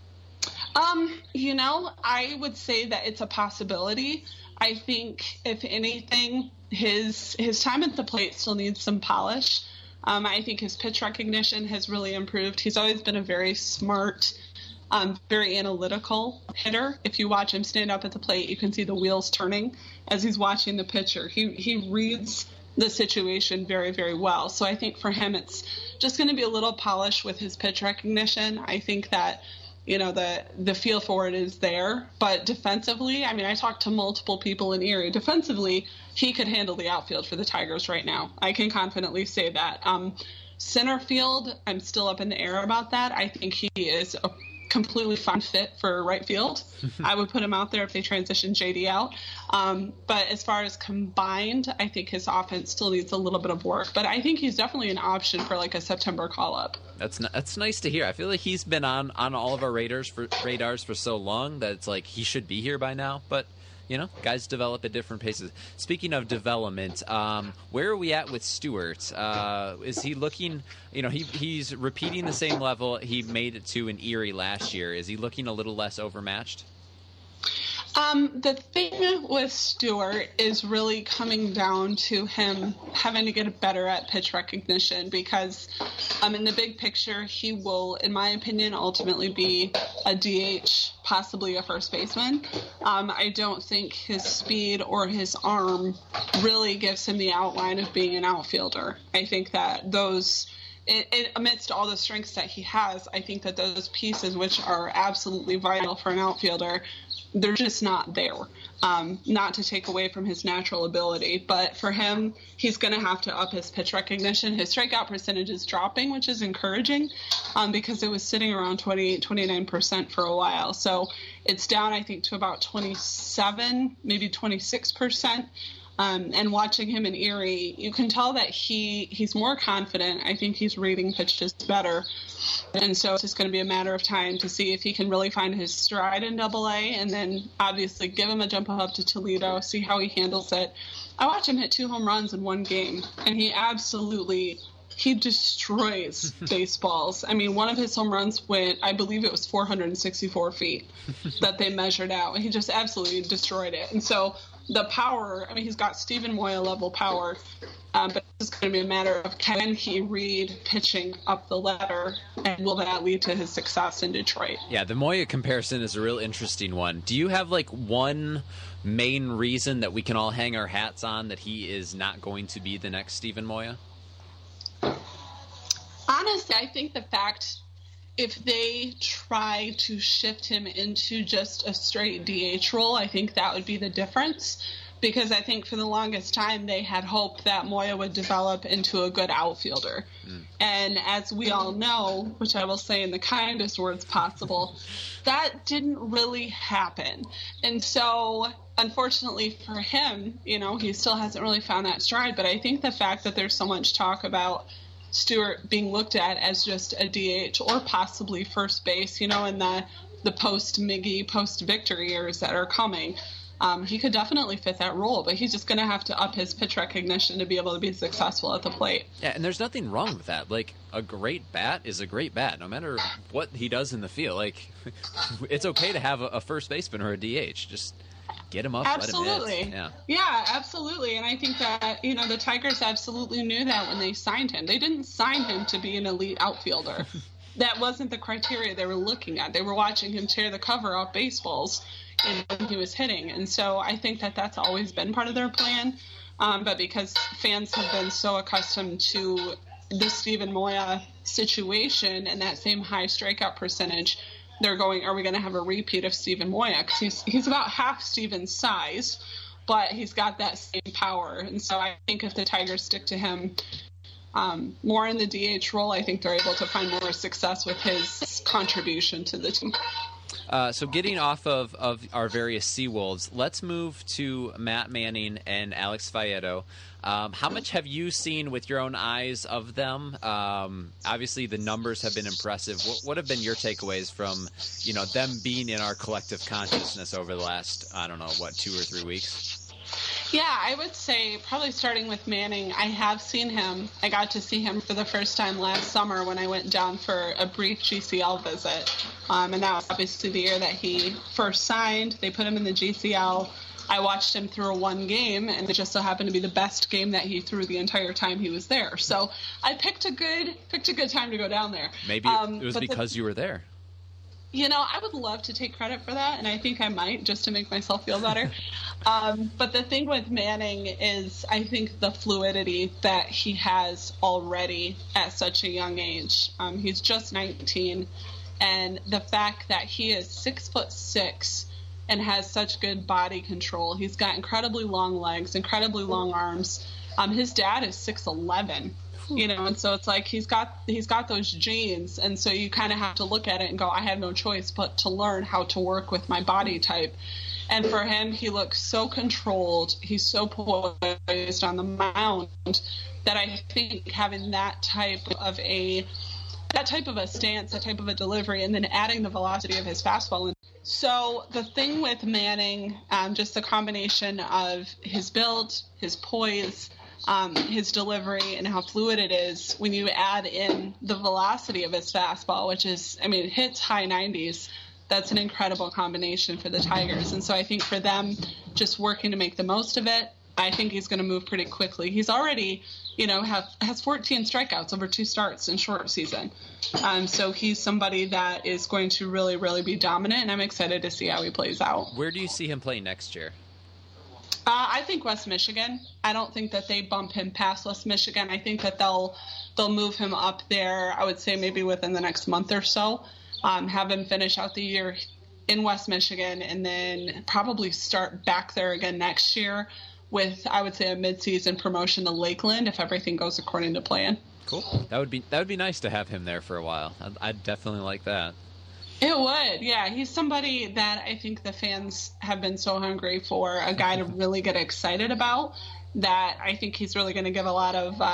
I would say that it's a possibility. I think, if anything, his time at the plate still needs some polish. I think his pitch recognition has really improved. He's always been a very smart, very analytical hitter. If you watch him stand up at the plate, you can see the wheels turning as he's watching the pitcher. He reads the situation very, very well. So I think for him, it's just going to be a little polish with his pitch recognition. I think that the feel for it is there. But defensively, I talked to multiple people in Erie. Defensively, he could handle the outfield for the Tigers right now. I can confidently say that. Center field, I'm still up in the air about that. I think he is a completely fine fit for right field. I would put him out there if they transition JD out. But as far as combined, I think his offense still needs a little bit of work. But I think he's definitely an option for like a September call-up. That's nice to hear. I feel like he's been on all of our radars for so long that it's like he should be here by now. But guys develop at different paces. Speaking of development, where are we at with Stewart? Is he looking, he's repeating the same level he made it to in Erie last year. Is he looking a little less overmatched? The thing with Stewart is really coming down to him having to get better at pitch recognition, because in the big picture, he will, in my opinion, ultimately be a DH, possibly a first baseman. I don't think his speed or his arm really gives him the outline of being an outfielder. I think that amidst all the strengths that he has, I think that those pieces, which are absolutely vital for an outfielder, they're just not there. Not to take away from his natural ability, but for him, he's going to have to up his pitch recognition. His strikeout percentage is dropping, which is encouraging, because it was sitting around 29% for a while. So it's down, I think, to about 27, maybe 26%. And watching him in Erie, you can tell that he's more confident. I think he's reading pitches better. And so it's just going to be a matter of time to see if he can really find his stride in AA, and then obviously give him a jump up to Toledo, see how he handles it. I watched him hit 2 home runs in one game, and he destroys baseballs. One of his home runs went, I believe it was 464 feet that they measured out, and he just absolutely destroyed it. And so the power, he's got Steven Moya level power, but it's going to be a matter of can he read pitching up the ladder, and will that lead to his success in Detroit? Yeah, the Moya comparison is a real interesting one. Do you have one main reason that we can all hang our hats on that he is not going to be the next Steven Moya? Honestly, I think the fact, if they try to shift him into just a straight DH role, I think that would be the difference. Because I think for the longest time they had hoped that Moya would develop into a good outfielder. And as we all know, which I will say in the kindest words possible, that didn't really happen. And so, unfortunately for him, he still hasn't really found that stride. But I think the fact that there's so much talk about Stewart being looked at as just a DH or possibly first base, in the post-Miggy, post-Victor years that are coming, he could definitely fit that role, but he's just going to have to up his pitch recognition to be able to be successful at the plate. Yeah, and there's nothing wrong with that. A great bat is a great bat, no matter what he does in the field. It's okay to have a first baseman or a DH. Just Get him up, Absolutely. let him hit. Yeah, absolutely. And I think that, the Tigers absolutely knew that when they signed him. They didn't sign him to be an elite outfielder. That wasn't the criteria they were looking at. They were watching him tear the cover off baseballs when he was hitting. And so I think that that's always been part of their plan. But because fans have been so accustomed to the Steven Moya situation and that same high strikeout percentage, they're going, are we going to have a repeat of Steven Moya? Because he's about half Steven's size, but he's got that same power. And so I think if the Tigers stick to him more in the DH role, I think they're able to find more success with his contribution to the team. So getting off of our various Seawolves, let's move to Matt Manning and Alex Faedo. How much have you seen with your own eyes of them? Obviously, the numbers have been impressive. What have been your takeaways from, them being in our collective consciousness over the last, 2 or 3 weeks? Yeah, I would say probably starting with Manning, I have seen him. I got to see him for the first time last summer when I went down for a brief GCL visit. And that was obviously the year that he first signed. They put him in the GCL. I watched him through one game, and it just so happened to be the best game that he threw the entire time he was there. So I picked a good time to go down there. Maybe it was because you were there. I would love to take credit for that, and I think I might, just to make myself feel better. But the thing with Manning is I think the fluidity that he has already at such a young age. He's just 19, and the fact that he is 6'6" and has such good body control. He's got incredibly long legs, incredibly long arms. His dad is 6'11". And so it's like he's got those genes, and so you kind of have to look at it and go, I have no choice but to learn how to work with my body type. And for him, he looks so controlled, he's so poised on the mound that I think having that type of a stance, that type of a delivery, and then adding the velocity of his fastball. So the thing with Manning, just the combination of his build, his poise, his delivery, and how fluid it is when you add in the velocity of his fastball, which is, it hits high 90s. That's an incredible combination for the Tigers. And so I think for them, just working to make the most of it, I think he's going to move pretty quickly. He's already, has 14 strikeouts over 2 starts in short season. So he's somebody that is going to really, really be dominant, and I'm excited to see how he plays out. Where do you see him play next year? I think West Michigan. I don't think that they bump him past West Michigan. I think that they'll move him up there, I would say maybe within the next month or so, have him finish out the year in West Michigan, and then probably start back there again next year with, I would say, a midseason promotion to Lakeland if everything goes according to plan. Cool. That would be nice to have him there for a while. I'd definitely like that. It would, yeah. He's somebody that I think the fans have been so hungry for, a guy to really get excited about, that I think he's really going to give a lot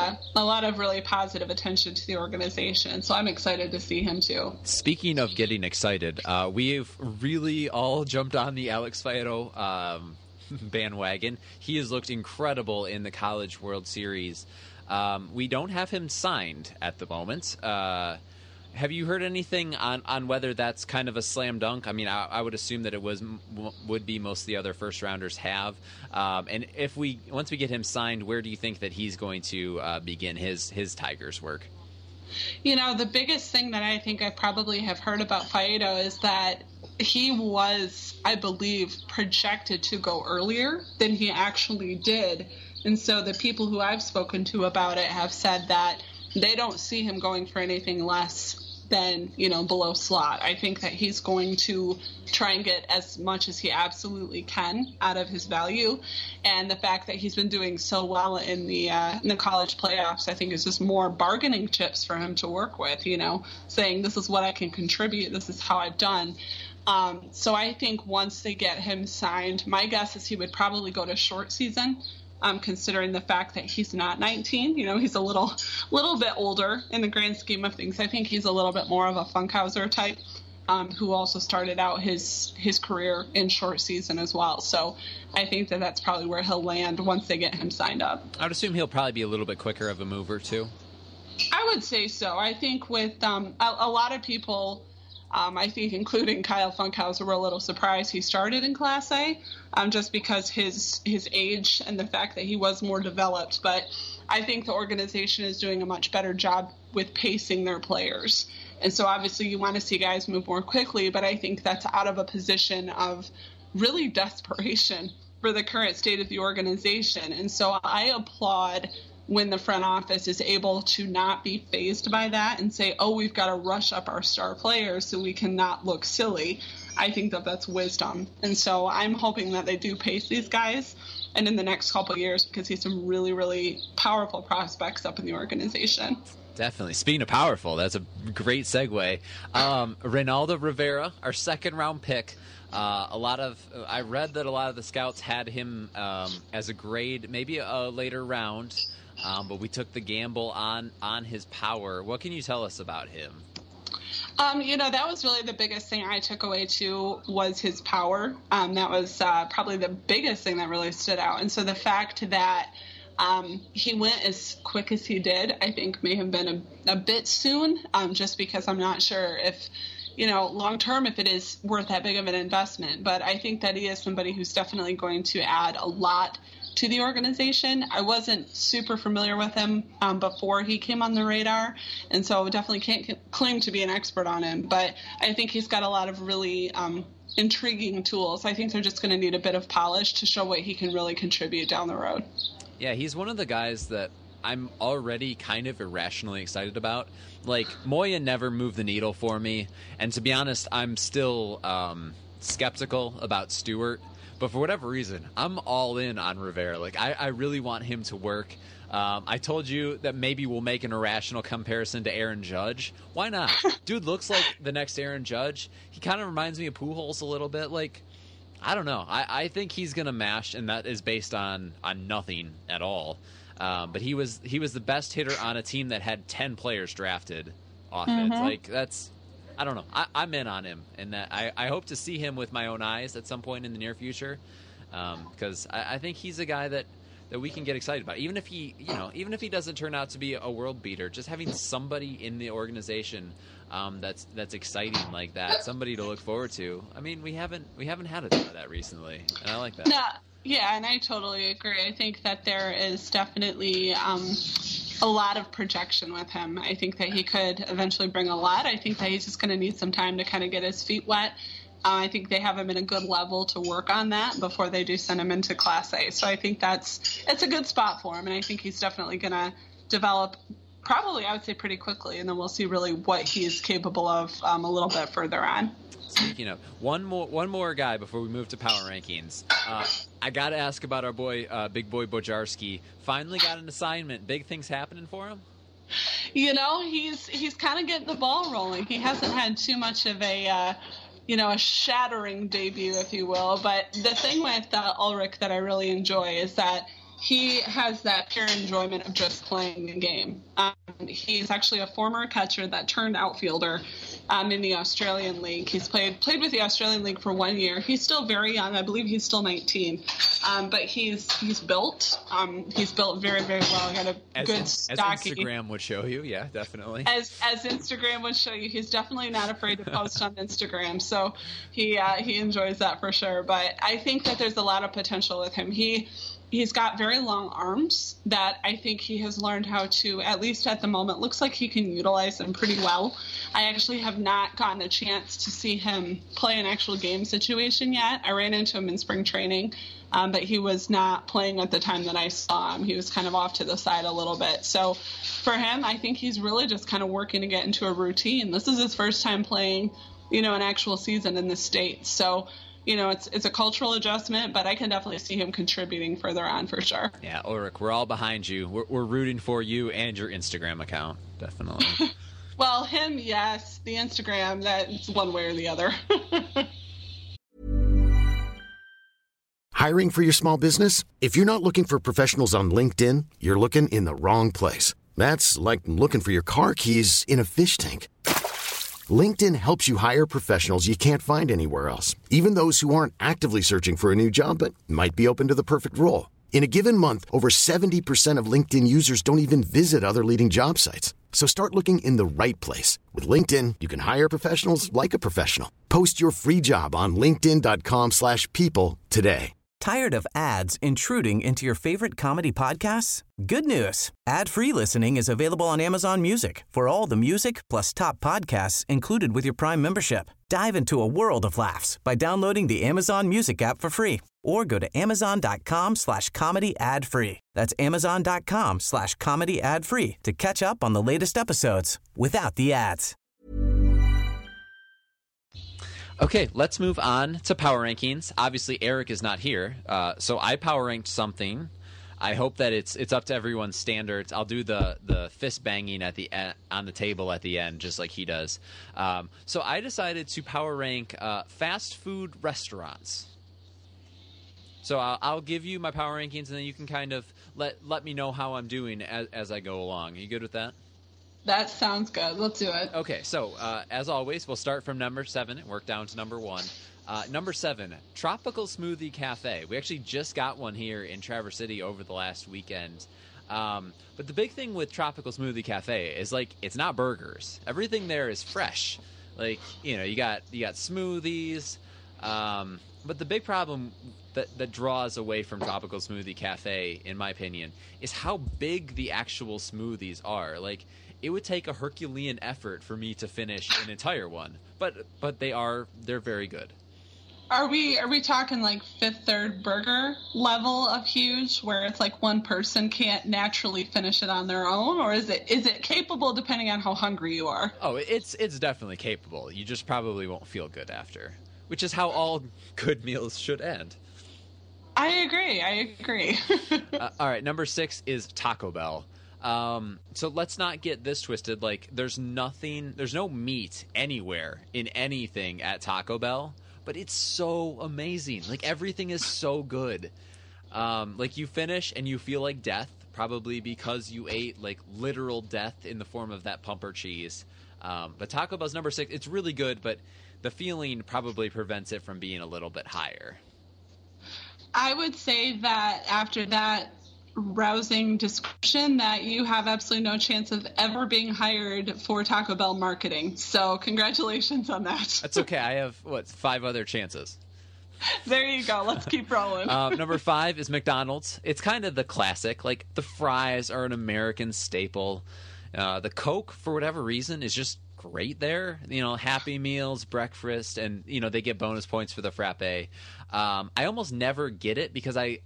of really positive attention to the organization. So I'm excited to see him too. Speaking of getting excited, we've really all jumped on the Alex Faedo bandwagon. He has looked incredible in the College World Series. We don't have him signed at the moment. Have you heard anything on whether that's kind of a slam dunk? I would assume that it would be most of the other first rounders have. And once we get him signed, where do you think that he's going to begin his Tigers work? The biggest thing that I think I probably have heard about Faedo is that he was, I believe, projected to go earlier than he actually did. And so the people who I've spoken to about it have said that they don't see him going for anything less than, below slot. I think that he's going to try and get as much as he absolutely can out of his value. And the fact that he's been doing so well in the college playoffs, I think is just more bargaining chips for him to work with, saying this is what I can contribute. This is how I've done. So I think once they get him signed, my guess is he would probably go to short season. Considering the fact that he's not 19, he's a little bit older in the grand scheme of things. I think he's a little bit more of a Funkhauser type, who also started out his career in short season as well. So I think that that's probably where he'll land once they get him signed up. I would assume he'll probably be a little bit quicker of a mover too. I would say so. I think with a lot of people I think including Kyle Funkhauser were a little surprised he started in Class A, just because his age and the fact that he was more developed. But I think the organization is doing a much better job with pacing their players. And so obviously you want to see guys move more quickly, but I think that's out of a position of really desperation for the current state of the organization. And so I applaud when the front office is able to not be fazed by that and say, oh, we've got to rush up our star players so we can not look silly. I think that that's wisdom. And so I'm hoping that they do pace these guys and in the next couple of years, because he's some really, really powerful prospects up in the organization. Definitely. Speaking of powerful, that's a great segue. Reynaldo Rivera, our second-round pick. I read that a lot of the scouts had him as a grade, maybe a later round, but we took the gamble on his power. What can you tell us about him? That was really the biggest thing I took away, too, was his power. That was probably the biggest thing that really stood out. And so the fact that he went as quick as he did, I think may have been a bit soon, just because I'm not sure if, long term, if it is worth that big of an investment. But I think that he is somebody who's definitely going to add a lot to the organization. I wasn't super familiar with him before he came on the radar, and so definitely can't claim to be an expert on him. But I think he's got a lot of really intriguing tools. I think they're just going to need a bit of polish to show what he can really contribute down the road. Yeah, he's one of the guys that I'm already kind of irrationally excited about. Like, Moya never moved the needle for me, and to be honest, I'm still skeptical about Stewart. But for whatever reason, I'm all in on Rivera. Like, I really want him to work. I told you that maybe we'll make an irrational comparison to Aaron Judge. Why not? Dude looks like the next Aaron Judge. He kind of reminds me of Pujols a little bit. Like, I don't know. I think he's going to mash, and that is based on nothing at all. But he was the best hitter on a team that had 10 players drafted off it. Like, that's... I don't know. I'm in on him, and that I hope to see him with my own eyes at some point in the near future, because I think he's a guy that we can get excited about. Even if he doesn't turn out to be a world beater, just having somebody in the organization that's exciting like that, somebody to look forward to. I mean, we haven't had a ton of that recently, and I like that. No, yeah, and I totally agree. I think that there is definitely a lot of projection with him. I think that he could eventually bring a lot. I think that he's just going to need some time to kind of get his feet wet. I think they have him in a good level to work on that before they do send him into Class A. So I think it's a good spot for him, and I think he's definitely going to develop probably, I would say, pretty quickly, and then we'll see really what he's capable of a little bit further on. Speaking of, one more guy before we move to power rankings. I got to ask about our boy, Big Boy Bojarski. Finally got an assignment. Big things happening for him? He's kind of getting the ball rolling. He hasn't had too much of a shattering debut, if you will. But the thing with Ulrich that I really enjoy is that he has that pure enjoyment of just playing the game. He's actually a former catcher that turned outfielder in the Australian League. He's played with the Australian League for 1 year. He's still very young. I believe he's still 19. But he's built. He's built very, very well. He got a good stocky. As Instagram would show you, yeah, definitely. As Instagram would show you, he's definitely not afraid to post on Instagram. So he enjoys that for sure. But I think that there's a lot of potential with him. He's got very long arms that I think he has learned how to, at least at the moment, looks like he can utilize them pretty well. I actually have not gotten a chance to see him play an actual game situation yet. I ran into him in spring training, but he was not playing at the time that I saw him. He was kind of off to the side a little bit. So for him, I think he's really just kind of working to get into a routine. This is his first time playing, an actual season in the States. So it's a cultural adjustment, but I can definitely see him contributing further on for sure. Yeah, Ulrich, we're all behind you. We're rooting for you and your Instagram account, definitely. Well, him, yes. The Instagram, that's one way or the other. Hiring for your small business? If you're not looking for professionals on LinkedIn, you're looking in the wrong place. That's like looking for your car keys in a fish tank. LinkedIn helps you hire professionals you can't find anywhere else, even those who aren't actively searching for a new job but might be open to the perfect role. In a given month, over 70% of LinkedIn users don't even visit other leading job sites. So start looking in the right place. With LinkedIn, you can hire professionals like a professional. Post your free job on linkedin.com/people today. Tired of ads intruding into your favorite comedy podcasts? Good news. Ad-free listening is available on Amazon Music for all the music plus top podcasts included with your Prime membership. Dive into a world of laughs by downloading the Amazon Music app for free or go to amazon.com/comedy ad-free. That's amazon.com/comedy ad-free to catch up on the latest episodes without the ads. Okay, let's move on to power rankings. Obviously, Eric is not here, so I power ranked something. I hope that it's up to everyone's standards. I'll do the fist banging at the on the table at the end, just like he does. So I decided to power rank fast food restaurants. So I'll give you my power rankings, and then you can kind of let me know how I'm doing as I go along. Are you good with that? That sounds good. Let's do it. Okay, so as always, we'll start from number 7 and work down to number 1. Number 7, Tropical Smoothie Cafe. We actually just got one here in Traverse City over the last weekend. But the big thing with Tropical Smoothie Cafe is, like, it's not burgers. Everything there is fresh. Like, you know, you got smoothies. But the big problem that draws away from Tropical Smoothie Cafe, in my opinion, is how big the actual smoothies are. Like, it would take a Herculean effort for me to finish an entire one, but they're very good. Are we talking like Fifth Third Burger level of huge, where it's like one person can't naturally finish it on their own, or is it capable depending on how hungry you are? Oh, it's definitely capable. You just probably won't feel good after, which is how all good meals should end. I agree. All right, number 6 is Taco Bell. So let's not get this twisted. Like, there's no meat anywhere in anything at Taco Bell, but it's so amazing. Like, everything is so good. Like, you finish and you feel like death, probably because you ate, like, literal death in the form of that pumper cheese. But Taco Bell's number 6. It's really good, but the feeling probably prevents it from being a little bit higher. I would say that after that rousing description, that you have absolutely no chance of ever being hired for Taco Bell marketing. So congratulations on that. That's okay. I have, 5 other chances. There you go. Let's keep rolling. Number 5 is McDonald's. It's kind of the classic. Like, the fries are an American staple. The Coke, for whatever reason, is just great there. You know, Happy Meals, breakfast, and, you know, they get bonus points for the frappe. I almost never get it because I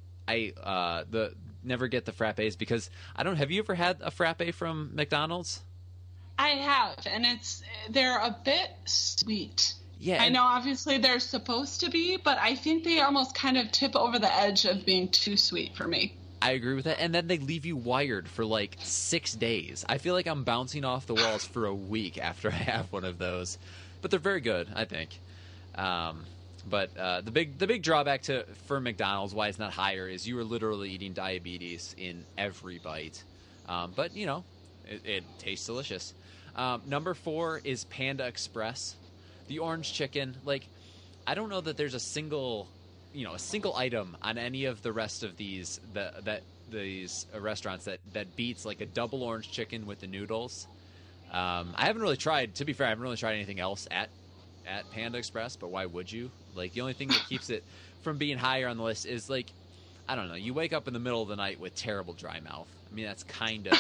never get the frappes because have you ever had a frappe from McDonald's? I have, and they're a bit sweet. Yeah, I know obviously they're supposed to be, but I think they almost kind of tip over the edge of being too sweet for me. I agree with that, and then they leave you wired for like 6 days. I feel like I'm bouncing off the walls for a week after I have one of those, but they're very good, I think. But the big drawback for McDonald's, why it's not higher, is you are literally eating diabetes in every bite. But, you know, it tastes delicious. Number 4 is Panda Express. The orange chicken. Like, I don't know that there's a single item on any of the rest of these restaurants that beats like a double orange chicken with the noodles. I haven't really tried. To be fair, I haven't really tried anything else at Panda Express, but why would you? Like, the only thing that keeps it from being higher on the list is, like, I don't know, you wake up in the middle of the night with terrible dry mouth. I mean, that's kind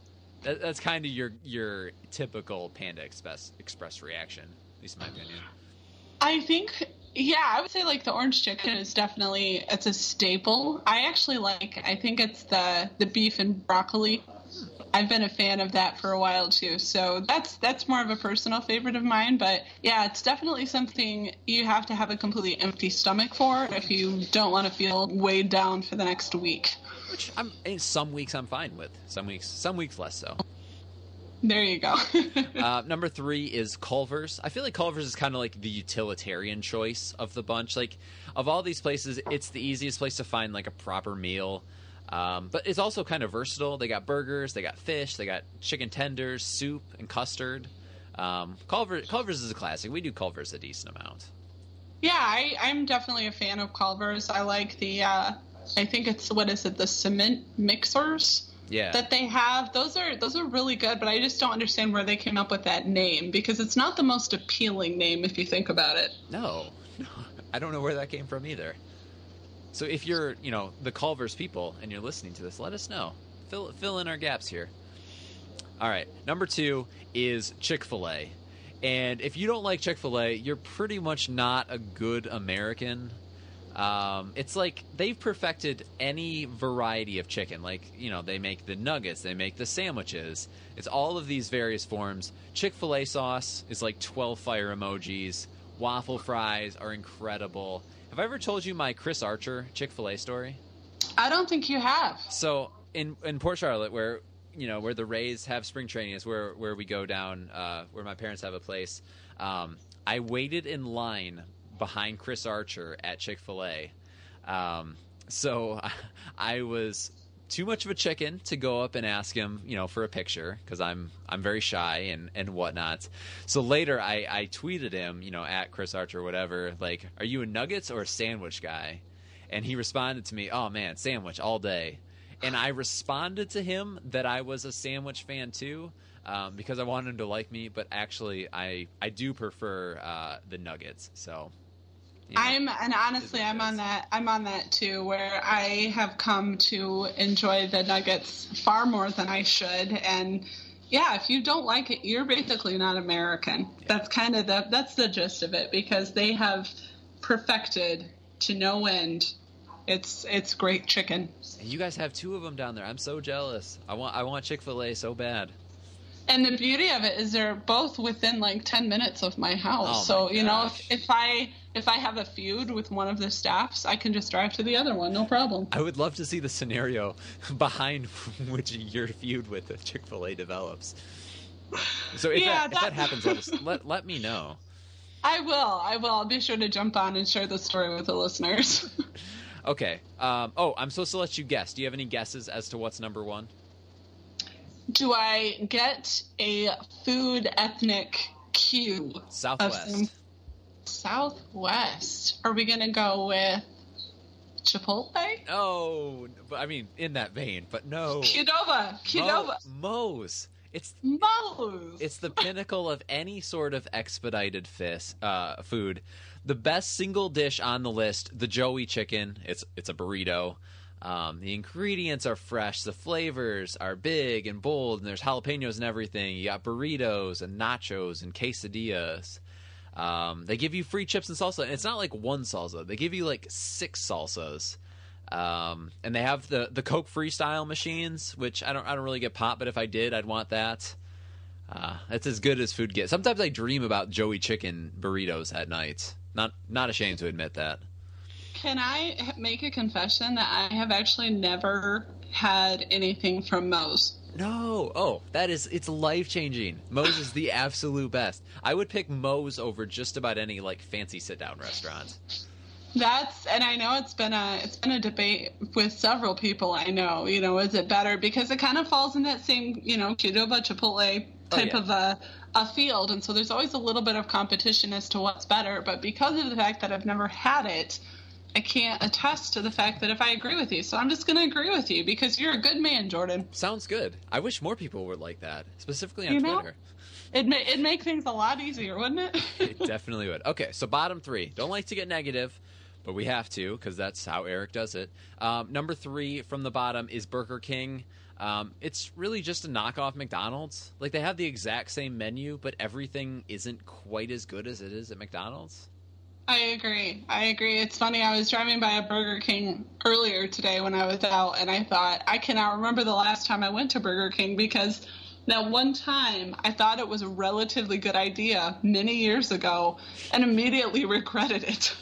of your typical Panda Express reaction, at least in my opinion. I think, yeah, I would say like the orange chicken is definitely, it's a staple. I think it's the beef and broccoli. I've been a fan of that for a while too, so that's more of a personal favorite of mine. But yeah, it's definitely something you have to have a completely empty stomach for if you don't want to feel weighed down for the next week. Which some weeks I'm fine with. Some weeks less so. There you go. Number 3 is Culver's. I feel like Culver's is kind of like the utilitarian choice of the bunch. Like, of all these places, it's the easiest place to find like a proper meal. But it's also kind of versatile. They got burgers, they got fish, they got chicken tenders, soup, and custard. Culver's is a classic. We do Culver's a decent amount. Yeah, I'm definitely a fan of Culver's. I like the, I think it's, the cement mixers. that they have. Those are really good, but I just don't understand where they came up with that name, because it's not the most appealing name if you think about it. No, I don't know where that came from either. So if you're, the Culver's people and you're listening to this, let us know. Fill in our gaps here. All right, number 2 is Chick-fil-A. And if you don't like Chick-fil-A, you're pretty much not a good American. It's like they've perfected any variety of chicken. Like, they make the nuggets, they make the sandwiches. It's all of these various forms. Chick-fil-A sauce is like 12 fire emojis. Waffle fries are incredible. Have I ever told you my Chris Archer Chick-fil-A story? I don't think you have. So in Port Charlotte, where the Rays have spring training, is where we go down, where my parents have a place. I waited in line behind Chris Archer at Chick-fil-A. So I was too much of a chicken to go up and ask him, for a picture, because I'm very shy and whatnot. So later I tweeted him, at Chris Archer or whatever, like, are you a nuggets or a sandwich guy? And he responded to me, oh man, sandwich all day. And I responded to him that I was a sandwich fan too, because I wanted him to like me. But actually, I do prefer the nuggets. So, I'm on that too, where I have come to enjoy the nuggets far more than I should. And yeah, if you don't like it, you're basically not American. Yeah. That's the gist of it, because they have perfected to no end. It's great chicken. And you guys have 2 of them down there. I'm so jealous. I want Chick-fil-A so bad. And the beauty of it is they're both within like 10 minutes of my house. Oh, so if I have a feud with one of the staffs, I can just drive to the other one, no problem. I would love to see the scenario behind which your feud with the Chick-fil-A develops. So if that happens, let me know. I will. I'll be sure to jump on and share the story with the listeners. Okay. I'm supposed to let you guess. Do you have any guesses as to what's number 1? Do I get a food ethnic cue? Southwest. Southwest. Are we going to go with Chipotle? Oh, I mean, in that vein, but no. Qdoba. Moe's. It's Moe's. It's the pinnacle of any sort of expedited food. The best single dish on the list, the Joey chicken. It's a burrito. The ingredients are fresh. The flavors are big and bold, and there's jalapenos and everything. You got burritos and nachos and quesadillas. They give you free chips and salsa. And it's not like one salsa. They give you like 6 salsas. And they have the Coke Freestyle machines, which I don't really get pop, but if I did, I'd want that. It's as good as food gets. Sometimes I dream about Joey chicken burritos at night. Not ashamed to admit that. Can I make a confession that I have actually never had anything from Moe's? No. Oh, it's life-changing. Moe's is the absolute best. I would pick Moe's over just about any like fancy sit-down restaurant. And I know it's been a debate with several people I know, is it better? Because it kind of falls in that same, Qdoba, Chipotle type of a field. And so there's always a little bit of competition as to what's better. But because of the fact that I've never had it, I can't attest to the fact that if I agree with you. So I'm just going to agree with you because you're a good man, Jordan. Sounds good. I wish more people were like that, specifically on Twitter. It'd make things a lot easier, wouldn't it? It definitely would. Okay, so bottom 3. Don't like to get negative, but we have to because that's how Eric does it. Number 3 from the bottom is Burger King. It's really just a knockoff McDonald's. Like, they have the exact same menu, but everything isn't quite as good as it is at McDonald's. I agree. It's funny. I was driving by a Burger King earlier today when I was out, and I thought, I cannot remember the last time I went to Burger King because that one time I thought it was a relatively good idea many years ago and immediately regretted it.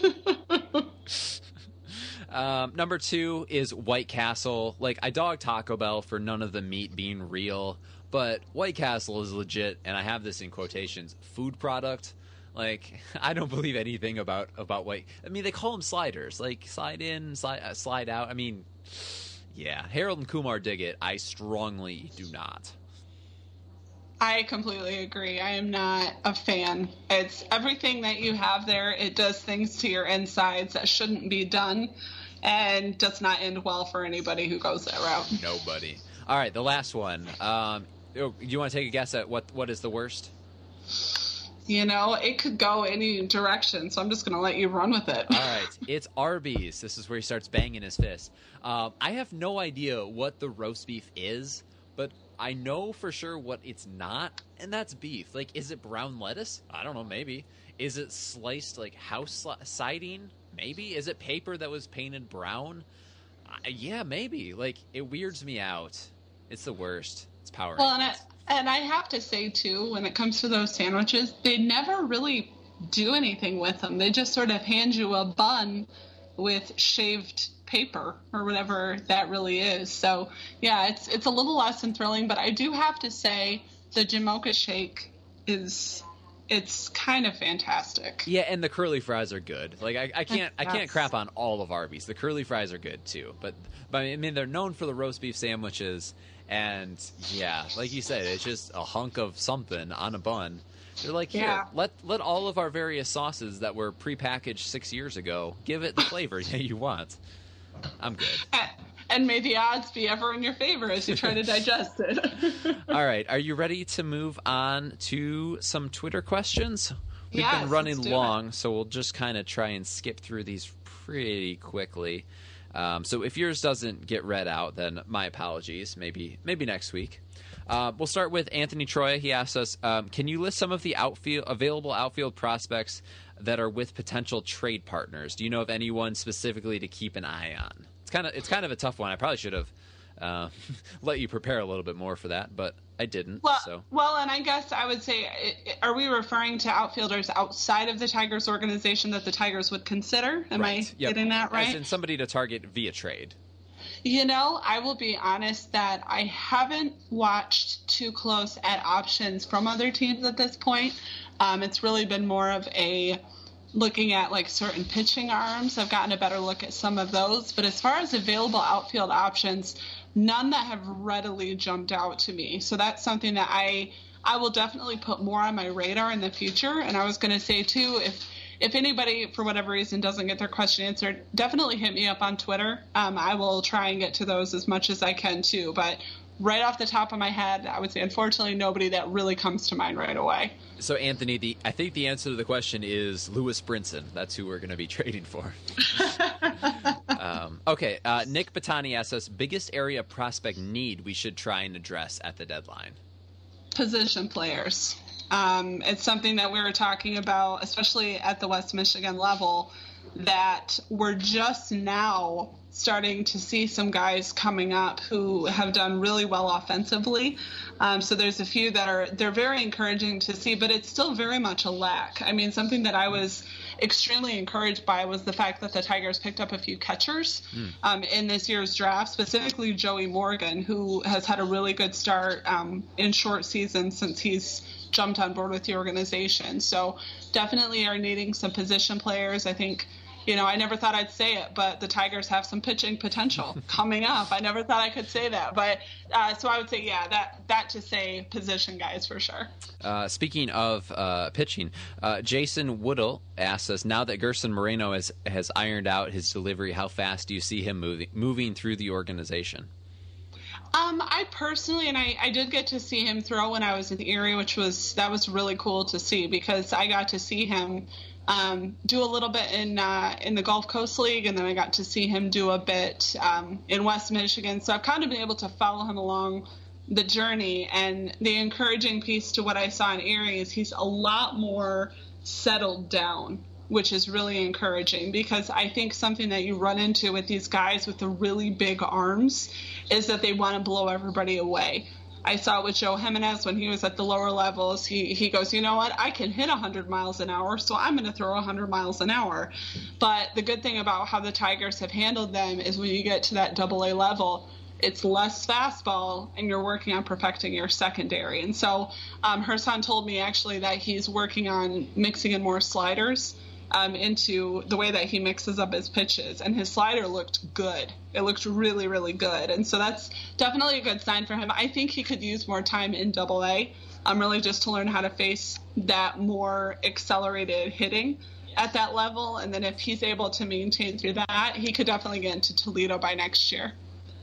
Number 2 is White Castle. Like, I dog Taco Bell for none of the meat being real, but White Castle is legit, and I have this in quotations, food product. Like, I don't believe anything about White. I mean, they call them sliders. Like, slide in, slide out. I mean, yeah. Harold and Kumar dig it. I strongly do not. I completely agree. I am not a fan. It's everything that you have there. It does things to your insides that shouldn't be done and does not end well for anybody who goes that route. Nobody. All right, the last one. You want to take a guess at what is the worst? It could go any direction, so I'm just going to let you run with it. All right, it's Arby's. This is where he starts banging his fist. I have no idea what the roast beef is, but I know for sure what it's not, and that's beef. Like, is it brown lettuce? I don't know, maybe. Is it sliced, like, house siding? Maybe. Is it paper that was painted brown? Yeah, maybe. Like, it weirds me out. It's the worst. It's Power Rangers. And I have to say, too, when it comes to those sandwiches, they never really do anything with them. They just sort of hand you a bun with shaved paper or whatever that really is. So, yeah, it's a little less than thrilling. But I do have to say the Jamocha shake it's kind of fantastic. Yeah, and the curly fries are good. Like, I can't crap on all of Arby's. The curly fries are good, too. But I mean, they're known for the roast beef sandwiches. And, yeah, like you said, it's just a hunk of something on a bun. They're like, here, let all of our various sauces that were prepackaged 6 years ago, give it the flavor that you want. I'm good. And may the odds be ever in your favor as you try to digest it. All right. Are you ready to move on to some Twitter questions? We've been running long, so we'll just kind of try and skip through these pretty quickly. So if yours doesn't get read out, then my apologies. Maybe next week. We'll start with Anthony Troya. He asks us, can you list some of the available outfield prospects that are with potential trade partners? Do you know of anyone specifically to keep an eye on? It's kind of a tough one. I probably should have let you prepare a little bit more for that, but I didn't. Well, and I guess I would say, are we referring to outfielders outside of the Tigers organization that the Tigers would consider? Am I getting that right? As in somebody to target via trade. I will be honest that I haven't watched too close at options from other teams at this point. It's really been more of looking at like certain pitching arms. I've gotten a better look at some of those. But as far as available outfield options, none that have readily jumped out to me. So that's something that I will definitely put more on my radar in the future. And I was going to say, too, if anybody, for whatever reason, doesn't get their question answered, definitely hit me up on Twitter. I will try and get to those as much as I can, too. But right off the top of my head, I would say, unfortunately, nobody that really comes to mind right away. So, Anthony, I think the answer to the question is Lewis Brinson. That's who we're going to be trading for. Okay, Nick Batani asks us, biggest area prospect need we should try and address at the deadline? Position players. It's something that we were talking about, especially at the West Michigan level, that we're just now starting to see some guys coming up who have done really well offensively. So there's a few they're very encouraging to see, but it's still very much a lack. I mean, something that I was extremely encouraged by was the fact that the Tigers picked up a few catchers in this year's draft, specifically Joey Morgan, who has had a really good start in short season since he's jumped on board with the organization. So definitely are needing some position players. I think, I never thought I'd say it, but the Tigers have some pitching potential coming up. I never thought I could say that. But so I would say, that to say position guys for sure. Speaking of pitching, Jason Woodall asks us, now that Gerson Moreno has ironed out his delivery, how fast do you see him moving through the organization? I personally, and I did get to see him throw when I was in Erie, that was really cool to see because I got to see him do a little bit in the Gulf Coast League, and then I got to see him do a bit in West Michigan. So I've kind of been able to follow him along the journey. And the encouraging piece to what I saw in Erie is he's a lot more settled down, which is really encouraging because I think something that you run into with these guys with the really big arms is that they want to blow everybody away. I saw it with Joe Jimenez when he was at the lower levels. He goes, you know what, I can hit 100 miles an hour, so I'm going to throw 100 miles an hour. But the good thing about how the Tigers have handled them is when you get to that AA level, it's less fastball, and you're working on perfecting your secondary. And so Gerson told me actually that he's working on mixing in more sliders into the way that he mixes up his pitches, and his slider looked good. It looked really, really good, and so that's definitely a good sign for him. I think he could use more time in AA, really just to learn how to face that more accelerated hitting at that level, and then if he's able to maintain through that, he could definitely get into Toledo by next year.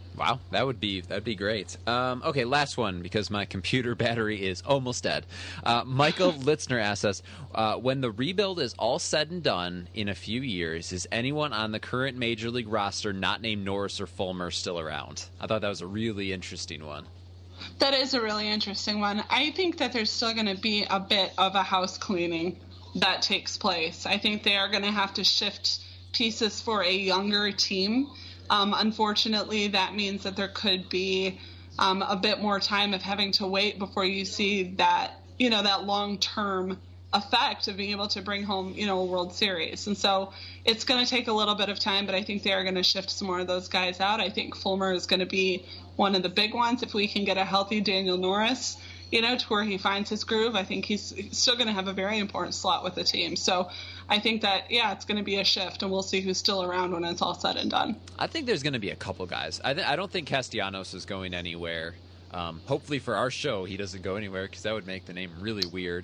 Wow, that'd be great. Okay, last one, because my computer battery is almost dead. Michael Litzner asks us, when the rebuild is all said and done in a few years, is anyone on the current Major League roster not named Norris or Fulmer still around? I thought that was a really interesting one. That is a really interesting one. I think that there's still going to be a bit of a house cleaning that takes place. I think they are going to have to shift pieces for a younger team. Unfortunately, that means that there could be a bit more time of having to wait before you see that, that long-term effect of being able to bring home, a World Series. And so it's going to take a little bit of time, but I think they are going to shift some more of those guys out. I think Fulmer is going to be one of the big ones. If we can get a healthy Daniel Norris, to where he finds his groove, I think he's still going to have a very important slot with the team. So I think that, it's going to be a shift, and we'll see who's still around when it's all said and done. I think there's going to be a couple guys. I don't think Castellanos is going anywhere. Hopefully for our show, he doesn't go anywhere, because that would make the name really weird.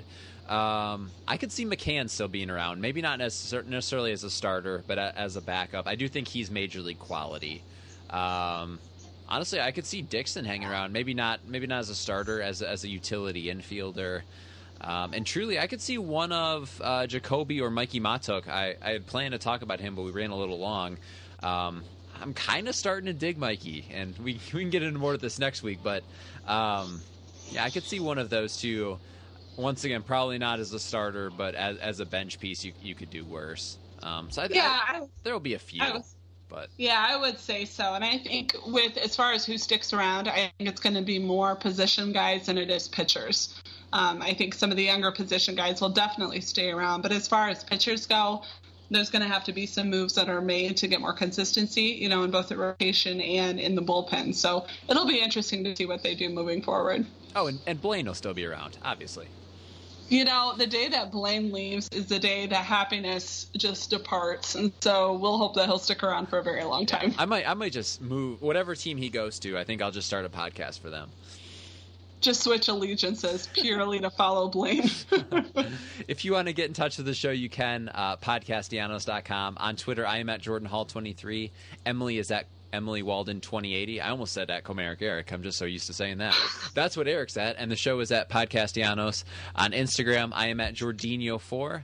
I could see McCann still being around. Maybe not necessarily as a starter, but as a backup. I do think he's Major League quality. Honestly, I could see Dixon hanging around. Maybe not as a starter, as a utility infielder. And truly, I could see one of Jacoby or Mikey Matuk. I had planned to talk about him, but we ran a little long. I'm kind of starting to dig Mikey, and we can get into more of this next week. But I could see one of those two. Once again, probably not as a starter, but as a bench piece, you could do worse. So there will be a few. I would say so. And I think as far as who sticks around, I think it's going to be more position guys than it is pitchers. I think some of the younger position guys will definitely stay around. But as far as pitchers go, there's going to have to be some moves that are made to get more consistency, in both the rotation and in the bullpen. So it'll be interesting to see what they do moving forward. Oh, and Blaine will still be around, obviously. The day that Blaine leaves is the day that happiness just departs, and so we'll hope that he'll stick around for a very long time. I might just move whatever team he goes to. I think I'll just start a podcast for them. Just switch allegiances purely to follow Blaine. If you want to get in touch with the show, you can. Podcastianos.com. On Twitter, I am at Jordan Hall 23. Emily is at Emily Walden 2080. I almost said at Comeric Eric. I'm just so used to saying that. That's what Eric's at. And the show is at Podcastianos. On Instagram, I am at Jordinho4.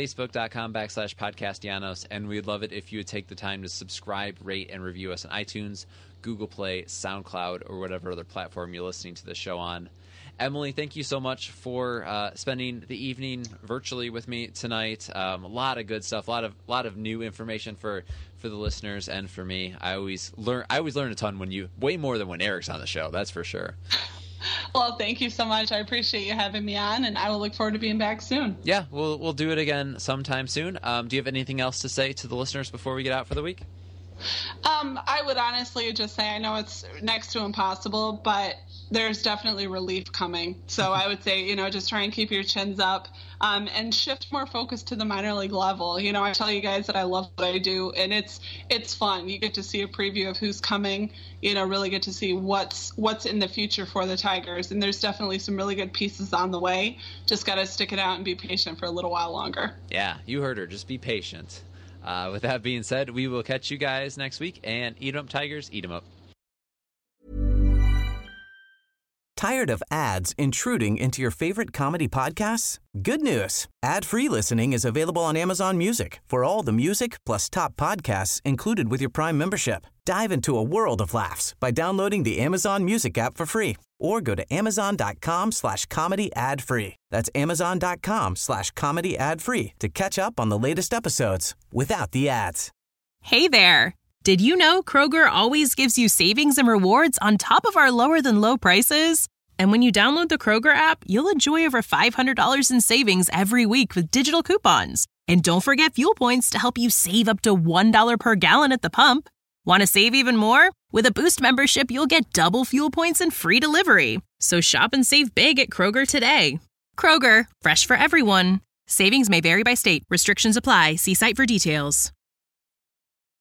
Facebook.com/Podcastianos. And we'd love it if you would take the time to subscribe, rate, and review us on iTunes, Google Play, SoundCloud, or whatever other platform you're listening to the show on. Emily, thank you so much for spending the evening virtually with me tonight. A lot of good stuff, a lot of new information for the listeners and for me. I always learn a ton way more than when Eric's on the show. That's for sure. Well, thank you so much. I appreciate you having me on, and I will look forward to being back soon. Yeah, we'll do it again sometime soon. Do you have anything else to say to the listeners before we get out for the week? I would honestly just say, I know it's next to impossible, but there's definitely relief coming. So I would say, just try and keep your chins up, and shift more focus to the minor league level. I tell you guys that I love what I do, and it's fun. You get to see a preview of who's coming, really get to see what's in the future for the Tigers. And there's definitely some really good pieces on the way. Just got to stick it out and be patient for a little while longer. Yeah, you heard her. Just be patient. With that being said, we will catch you guys next week, and eat 'em up, Tigers, eat 'em up. Tired of ads intruding into your favorite comedy podcasts? Good news. Ad-free listening is available on Amazon Music for all the music plus top podcasts included with your Prime membership. Dive into a world of laughs by downloading the Amazon Music app for free or go to amazon.com/comedy ad-free. That's amazon.com/comedy ad-free to catch up on the latest episodes without the ads. Hey there. Did you know Kroger always gives you savings and rewards on top of our lower than low prices? And when you download the Kroger app, you'll enjoy over $500 in savings every week with digital coupons. And don't forget fuel points to help you save up to $1 per gallon at the pump. Want to save even more? With a Boost membership, you'll get double fuel points and free delivery. So shop and save big at Kroger today. Kroger, fresh for everyone. Savings may vary by state. Restrictions apply. See site for details.